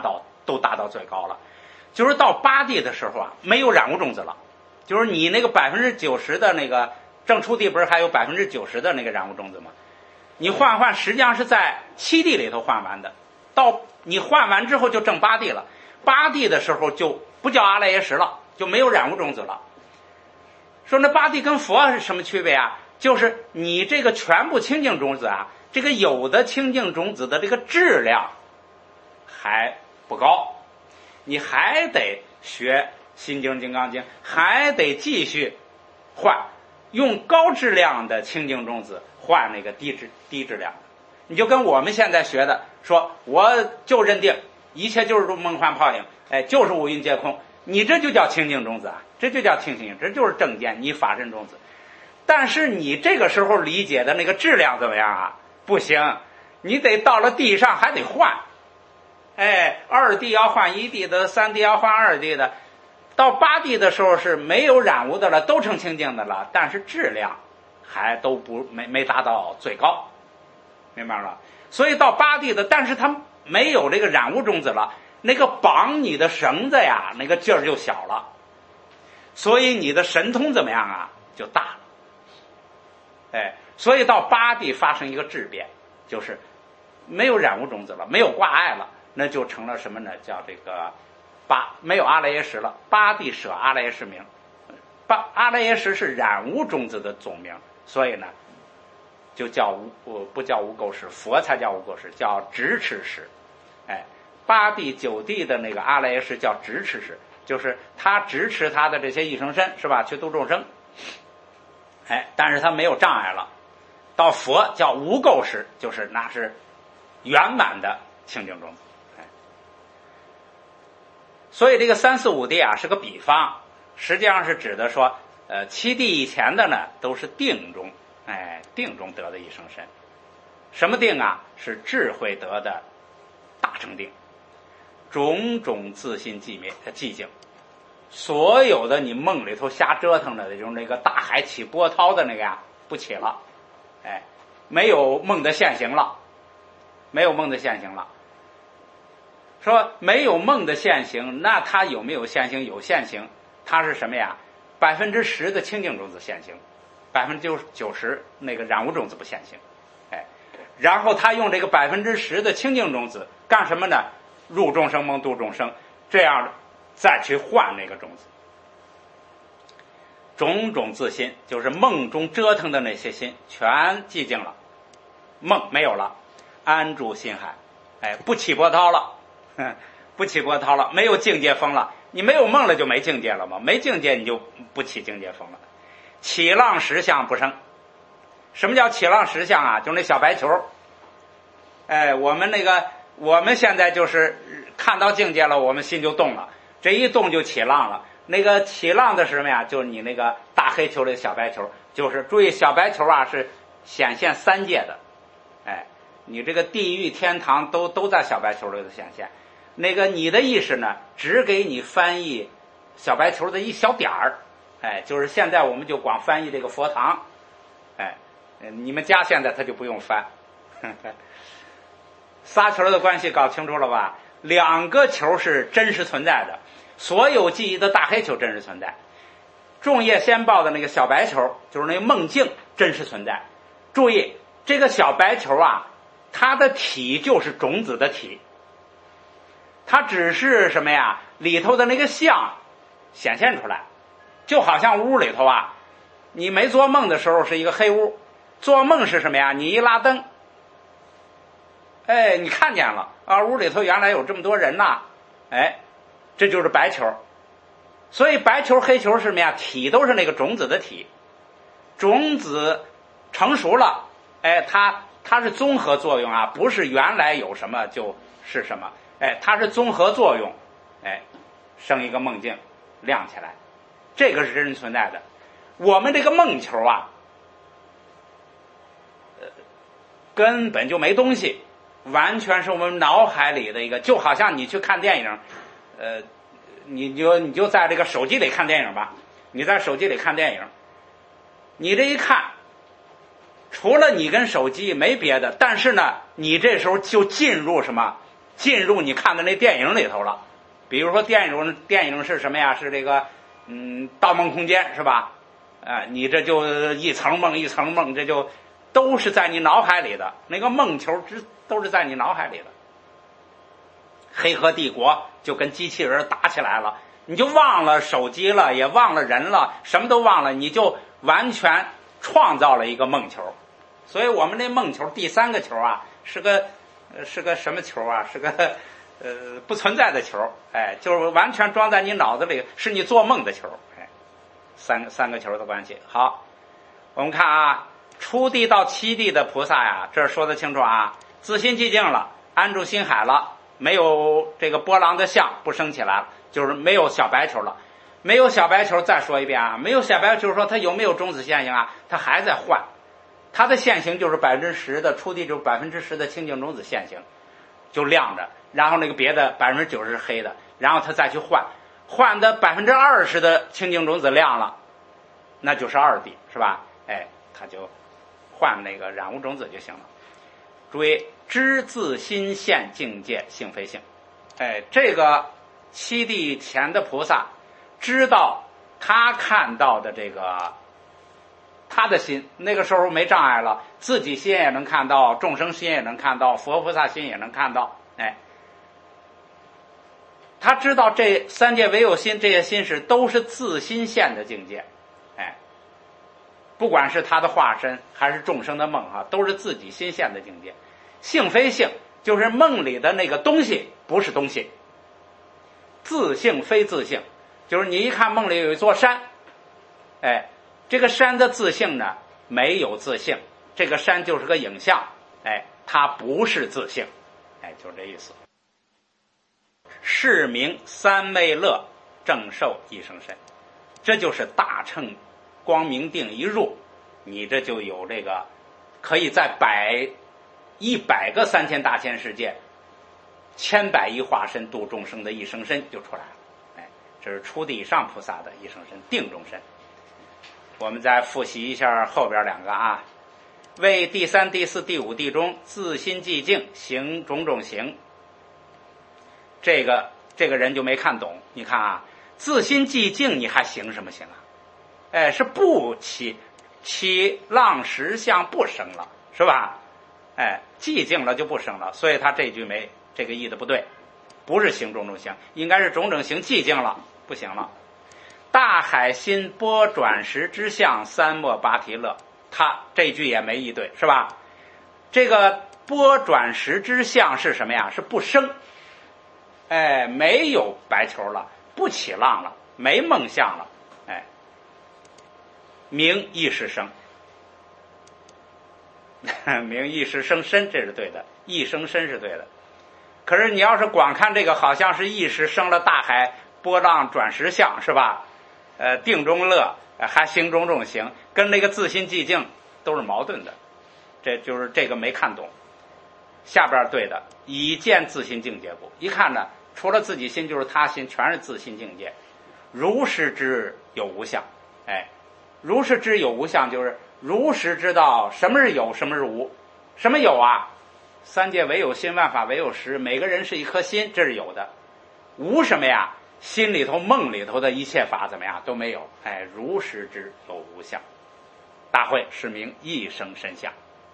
都达到最高了。就是到八地的时候啊，没有染污种子了，就是你那个百分之九十的那个正初地不是还有百分之九十的那个染污种子吗？你换换实际上是在七地里头换完的，到你换完之后就正八地了，八地的时候就不叫阿赖耶识了，就没有染污种子了。说那八地跟佛是什么区别啊？就是你这个全部清净种子啊，这个有的清净种子的这个质量还不高，你还得学心经金刚经，还得继续换，用高质量的清净种子换那个低质低质量的。你就跟我们现在学的说，我就认定一切就是梦幻泡影，哎，就是五蕴皆空，你这就叫清净种子啊，这就叫清净，这就是正见，你法身种子。但是你这个时候理解的那个质量怎么样啊？不行，你得到了地上还得换，哎，二地要换一地的，三地要换二地的，到八地的时候是没有染污的了，都成清净的了，但是质量还都不没没达到最高，明白了？所以到八地的，但是它没有这个染污种子了，那个绑你的绳子呀，那个劲儿就小了，所以你的神通怎么样啊？就大了。哎，所以到八地发生一个质变，就是没有染污种子了，没有挂碍了，那就成了什么呢？叫这个八没有阿赖耶识了，八地舍阿赖耶识名。八阿赖耶识是染污种子的总名，所以呢，就叫无不叫无垢识，佛才叫无垢识，叫直持识。哎，八地九地的那个阿赖耶识叫直持识，就是他直持他的这些一生身，是吧？去度众生。哎，但是他没有障碍了。到佛叫无垢识，就是那是圆满的清净种子。哎，所以这个三四五地啊是个比方，实际上是指的说，呃，七地以前的呢都是定中，哎，定中得的一生身。什么定啊？是智慧得的大成定，种种自信寂灭寂静。所有的你梦里头瞎折腾的，就是那个大海起波涛的那个呀，不起了，哎，没有梦的现行了，没有梦的现行了。说没有梦的现行，那它有没有现行？有现行，它是什么呀？百分之十的清净种子现行，百分之九十那个染污种子不现行，哎，然后他用这个百分之十的清净种子干什么呢？入众生梦度众生，这样再去换那个种子。种种自心，就是梦中折腾的那些心全寂静了，梦没有了，安住心海，哎，不起波涛了，不起波涛了，没有境界风了。你没有梦了就没境界了吗？没境界你就不起境界风了。起浪实相不生。什么叫起浪实相啊？就是那小白球。哎，我们那个我们现在就是看到境界了，我们心就动了，这一动就起浪了。那个起浪的是什么呀？就是你那个大黑球里的小白球，就是注意小白球啊是显现三界的，哎，你这个地狱天堂都都在小白球里头显现。那个你的意识呢，只给你翻译小白球的一小点儿，哎，就是现在我们就光翻译这个佛堂，哎，你们家现在他就不用翻。仨球的关系搞清楚了吧？两个球是真实存在的，所有记忆的大黑球真实存在，众业先报的那个小白球就是那个梦境真实存在。注意这个小白球啊，它的体就是种子的体，它只是什么呀？里头的那个相显现出来，就好像屋里头啊，你没做梦的时候是一个黑屋，做梦是什么呀？你一拉灯，哎，你看见了啊，屋里头原来有这么多人呐，哎，这就是白球。所以白球黑球是什么呀？体都是那个种子的体，种子成熟了，哎，它它是综合作用啊，不是原来有什么就是什么，哎，它是综合作用，哎，生一个梦境亮起来，这个是真实存在的。我们这个梦球啊，呃，根本就没东西，完全是我们脑海里的一个，就好像你去看电影，呃，你就你就在这个手机里看电影吧，你在手机里看电影，你这一看，除了你跟手机没别的，但是呢，你这时候就进入什么进入你看的那电影里头了。比如说电影电影是什么呀？是这个嗯，盗梦空间是吧？呃，你这就一层梦一层梦，这就都是在你脑海里的，那个梦球只都是在你脑海里的。黑河帝国就跟机器人打起来了，你就忘了手机了，也忘了人了，什么都忘了，你就完全创造了一个梦球。所以我们那梦球第三个球啊，是个是个什么球啊？是个呃不存在的球，哎，就是完全装在你脑子里，是你做梦的球，哎，三个三个球的关系。好，我们看啊，初地到七地的菩萨呀，这儿说得清楚啊，自心寂静了，安住心海了，没有这个波浪的相不升起来了，就是没有小白球了。没有小白球，再说一遍啊，没有小白球，说它有没有种子现行啊？它还在换，它的现行就是百分之十的初地，就是百分之十的清净种子现行，就亮着，然后那个别的百分之九十是黑的，然后它再去换，换的百分之二十的清净种子亮了，那就是二地，是吧？哎，它就换那个染污种子就行了。注意，知自心现境界，性非性。哎，这个七地前的菩萨知道他看到的这个他的心，那个时候没障碍了，自己心也能看到，众生心也能看到，佛菩萨心也能看到。哎，他知道这三界唯有心，这些心是都是自心现的境界。哎，不管是他的化身还是众生的梦哈，都是自己心现的境界。性非性，就是梦里的那个东西不是东西。自性非自性，就是你一看梦里有一座山，哎，这个山的自性呢没有自性，这个山就是个影像，哎，它不是自性，哎，就是这意思。是名三昧乐，正受一生身，这就是大乘光明定一入，你这就有这个可以在百一百个三千大千世界，千百亿化身度众生的一生身就出来了。哎，这是初地以上菩萨的一生身，定众身。我们再复习一下后边两个啊，为第三、第四、第五地中自心寂静，行种种行。这个这个人就没看懂。你看啊，自心寂静，你还行什么行啊？哎，是不起起浪实相不生了，是吧？哎，寂静了就不生了，所以他这句没这个译的不对，不是行种种行，应该是种种行寂静了，不行了。大海心波转时之相，三摩八提乐，他这句也没译对，是吧？这个波转时之相是什么呀？是不生，哎，没有白球了，不起浪了，没梦想了，哎，名意识生。名意识生身，这是对的，意生身是对的。可是你要是光看这个，好像是意识生了大海波浪转时相，是吧？呃，定中乐还行种种行，跟那个自心寂静都是矛盾的，这就是这个没看懂。下边对的，以见自心境界故，一看呢，除了自己心就是他心，全是自心境界。如实知有无相，哎，如实知有无相就是如实知道什么是有，什么是无。什么有啊？三界唯有心，万法唯有实，每个人是一颗心，这是有的。无什么呀？心里头梦里头的一切法怎么样都没有。哎，如实知有无相，大会是名一生身相。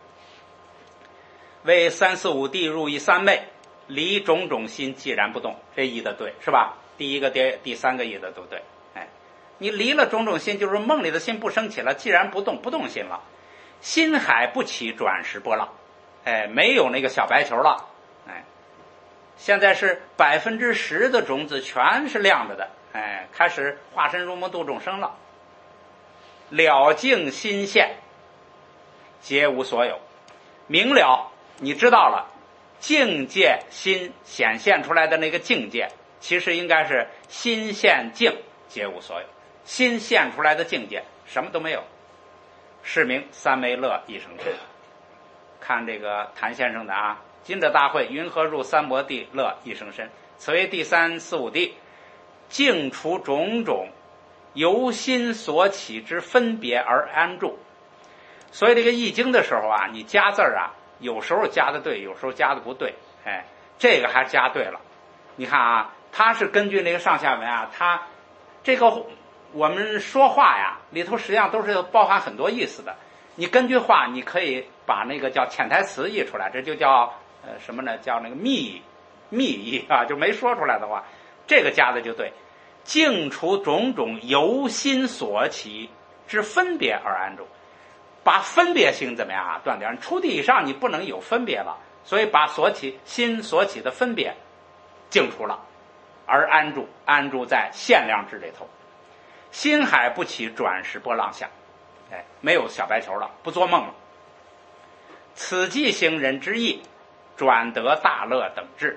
为三四五地入一三昧，离种种心寂然不动，这译的对，是吧？第一个第第三个译的都对。哎，你离了种种心，就是梦里的心不升起了，既然不动，不动心了，心海不起转时波浪，哎，没有那个小白球了，哎，现在是百分之十的种子全是亮着的，哎，开始化身入魔度众生了。了净心现，皆无所有，明了，你知道了，境界心显现出来的那个境界，其实应该是心现境，皆无所有。心现出来的境界什么都没有，是名三昧乐一生身。看这个谭先生的啊，今者大会云何入三摩地乐一生身？此为第三四五地，净除种种由心所起之分别而安住。所以这个易经的时候啊，你加字儿啊，有时候加的对，有时候加的不对。哎， 这个还加对了。你看啊，它是根据那个上下文啊，它这个我们说话呀里头实际上都是包含很多意思的。你根据话，你可以把那个叫潜台词译出来，这就叫呃什么呢？叫那个密密译啊，就没说出来的话，这个加的就对。净除种种由心所起之分别而安住，把分别心怎么样啊断掉？出地以上你不能有分别了，所以把所起心所起的分别净除了，而安住，安住在限量智里头。心海不起转时波浪下，哎，没有小白球了，不做梦了。此即行人之意，转得大乐等智。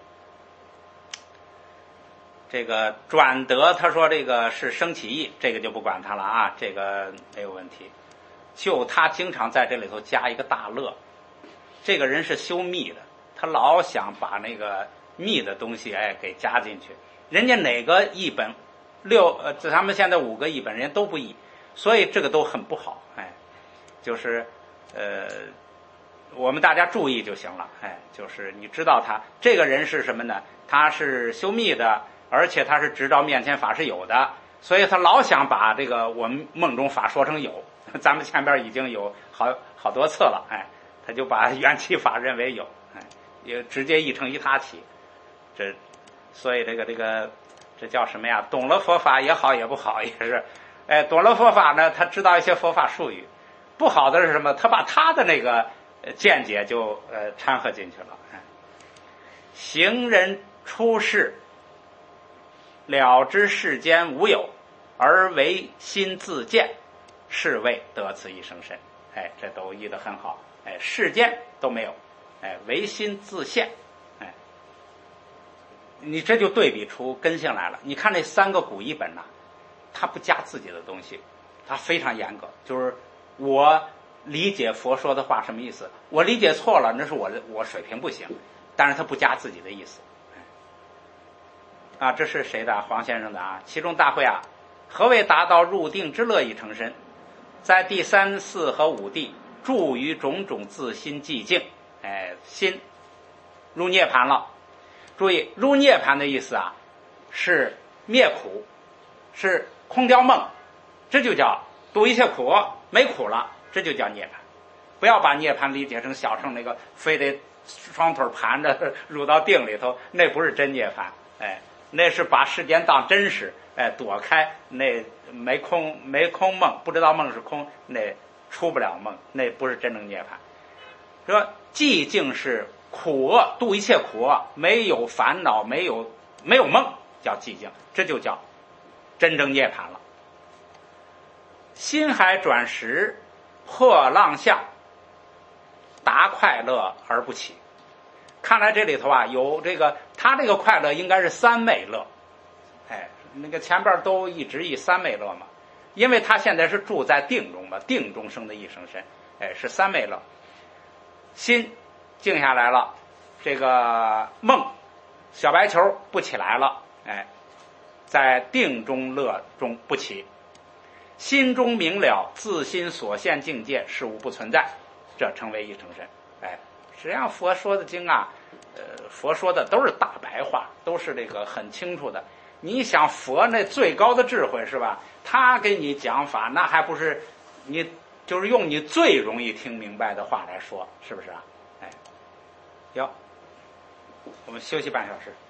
这个转得，他说这个是生起意，这个就不管他了啊，这个没有问题。就他经常在这里头加一个大乐，这个人是修密的，他老想把那个密的东西哎给加进去。人家哪个译本六呃，咱们现在五个译本人家都不译，所以这个都很不好。哎，就是呃，我们大家注意就行了。哎，就是你知道他这个人是什么呢？他是修密的。而且他是知道面前法是有的，所以他老想把这个我们梦中法说成有。咱们前边已经有好好多次了，哎，他就把缘起法认为有，哎，也直接译成一他起。这，所以这个这个这叫什么呀？懂了佛法也好也不好，也是，哎，懂了佛法呢，他知道一些佛法术语。不好的是什么？他把他的那个见解就呃掺和进去了。哎，行人出世。了知世间无有，而为心自见，是谓得此一生身。哎，这都译得很好。哎，世间都没有，哎，唯心自现。哎，你这就对比出根性来了。你看那三个古译本呐、啊，他不加自己的东西，他非常严格。就是我理解佛说的话什么意思，我理解错了，那是我的我水平不行，但是他不加自己的意思。啊，这是谁的？黄先生的啊。其中大会啊，何谓达到入定之乐以成身？在第三、四和五地，住于种种自心寂静。哎，心入涅盘了。注意，入涅盘的意思啊，是灭苦，是空掉梦，这就叫度一切苦，没苦了，这就叫涅盘。不要把涅盘理解成小乘那个非得双腿盘着入到定里头，那不是真涅盘。哎。那是把世间当真实，哎，躲开那没空没空梦，不知道梦是空，那出不了梦，那不是真正涅槃。说寂静是苦厄，度一切苦厄，没有烦恼，没有没有梦，叫寂静，这就叫真正涅槃了。心海转时，破浪相，达快乐而不起。看来这里头啊有这个，他这个快乐应该是三昧乐，哎，那个前边都一直以三昧乐嘛，因为他现在是住在定中嘛，定中生的一生身，哎，是三昧乐。心静下来了，这个梦小白球不起来了，哎，在定中乐中不起，心中明了自心所现境界事物不存在，这称为一成身。哎，实际上佛说的经啊，呃，佛说的都是大白话，都是这个很清楚的。你想佛那最高的智慧是吧？他给你讲法，那还不是你就是用你最容易听明白的话来说，是不是啊？哎，哟，我们休息半小时。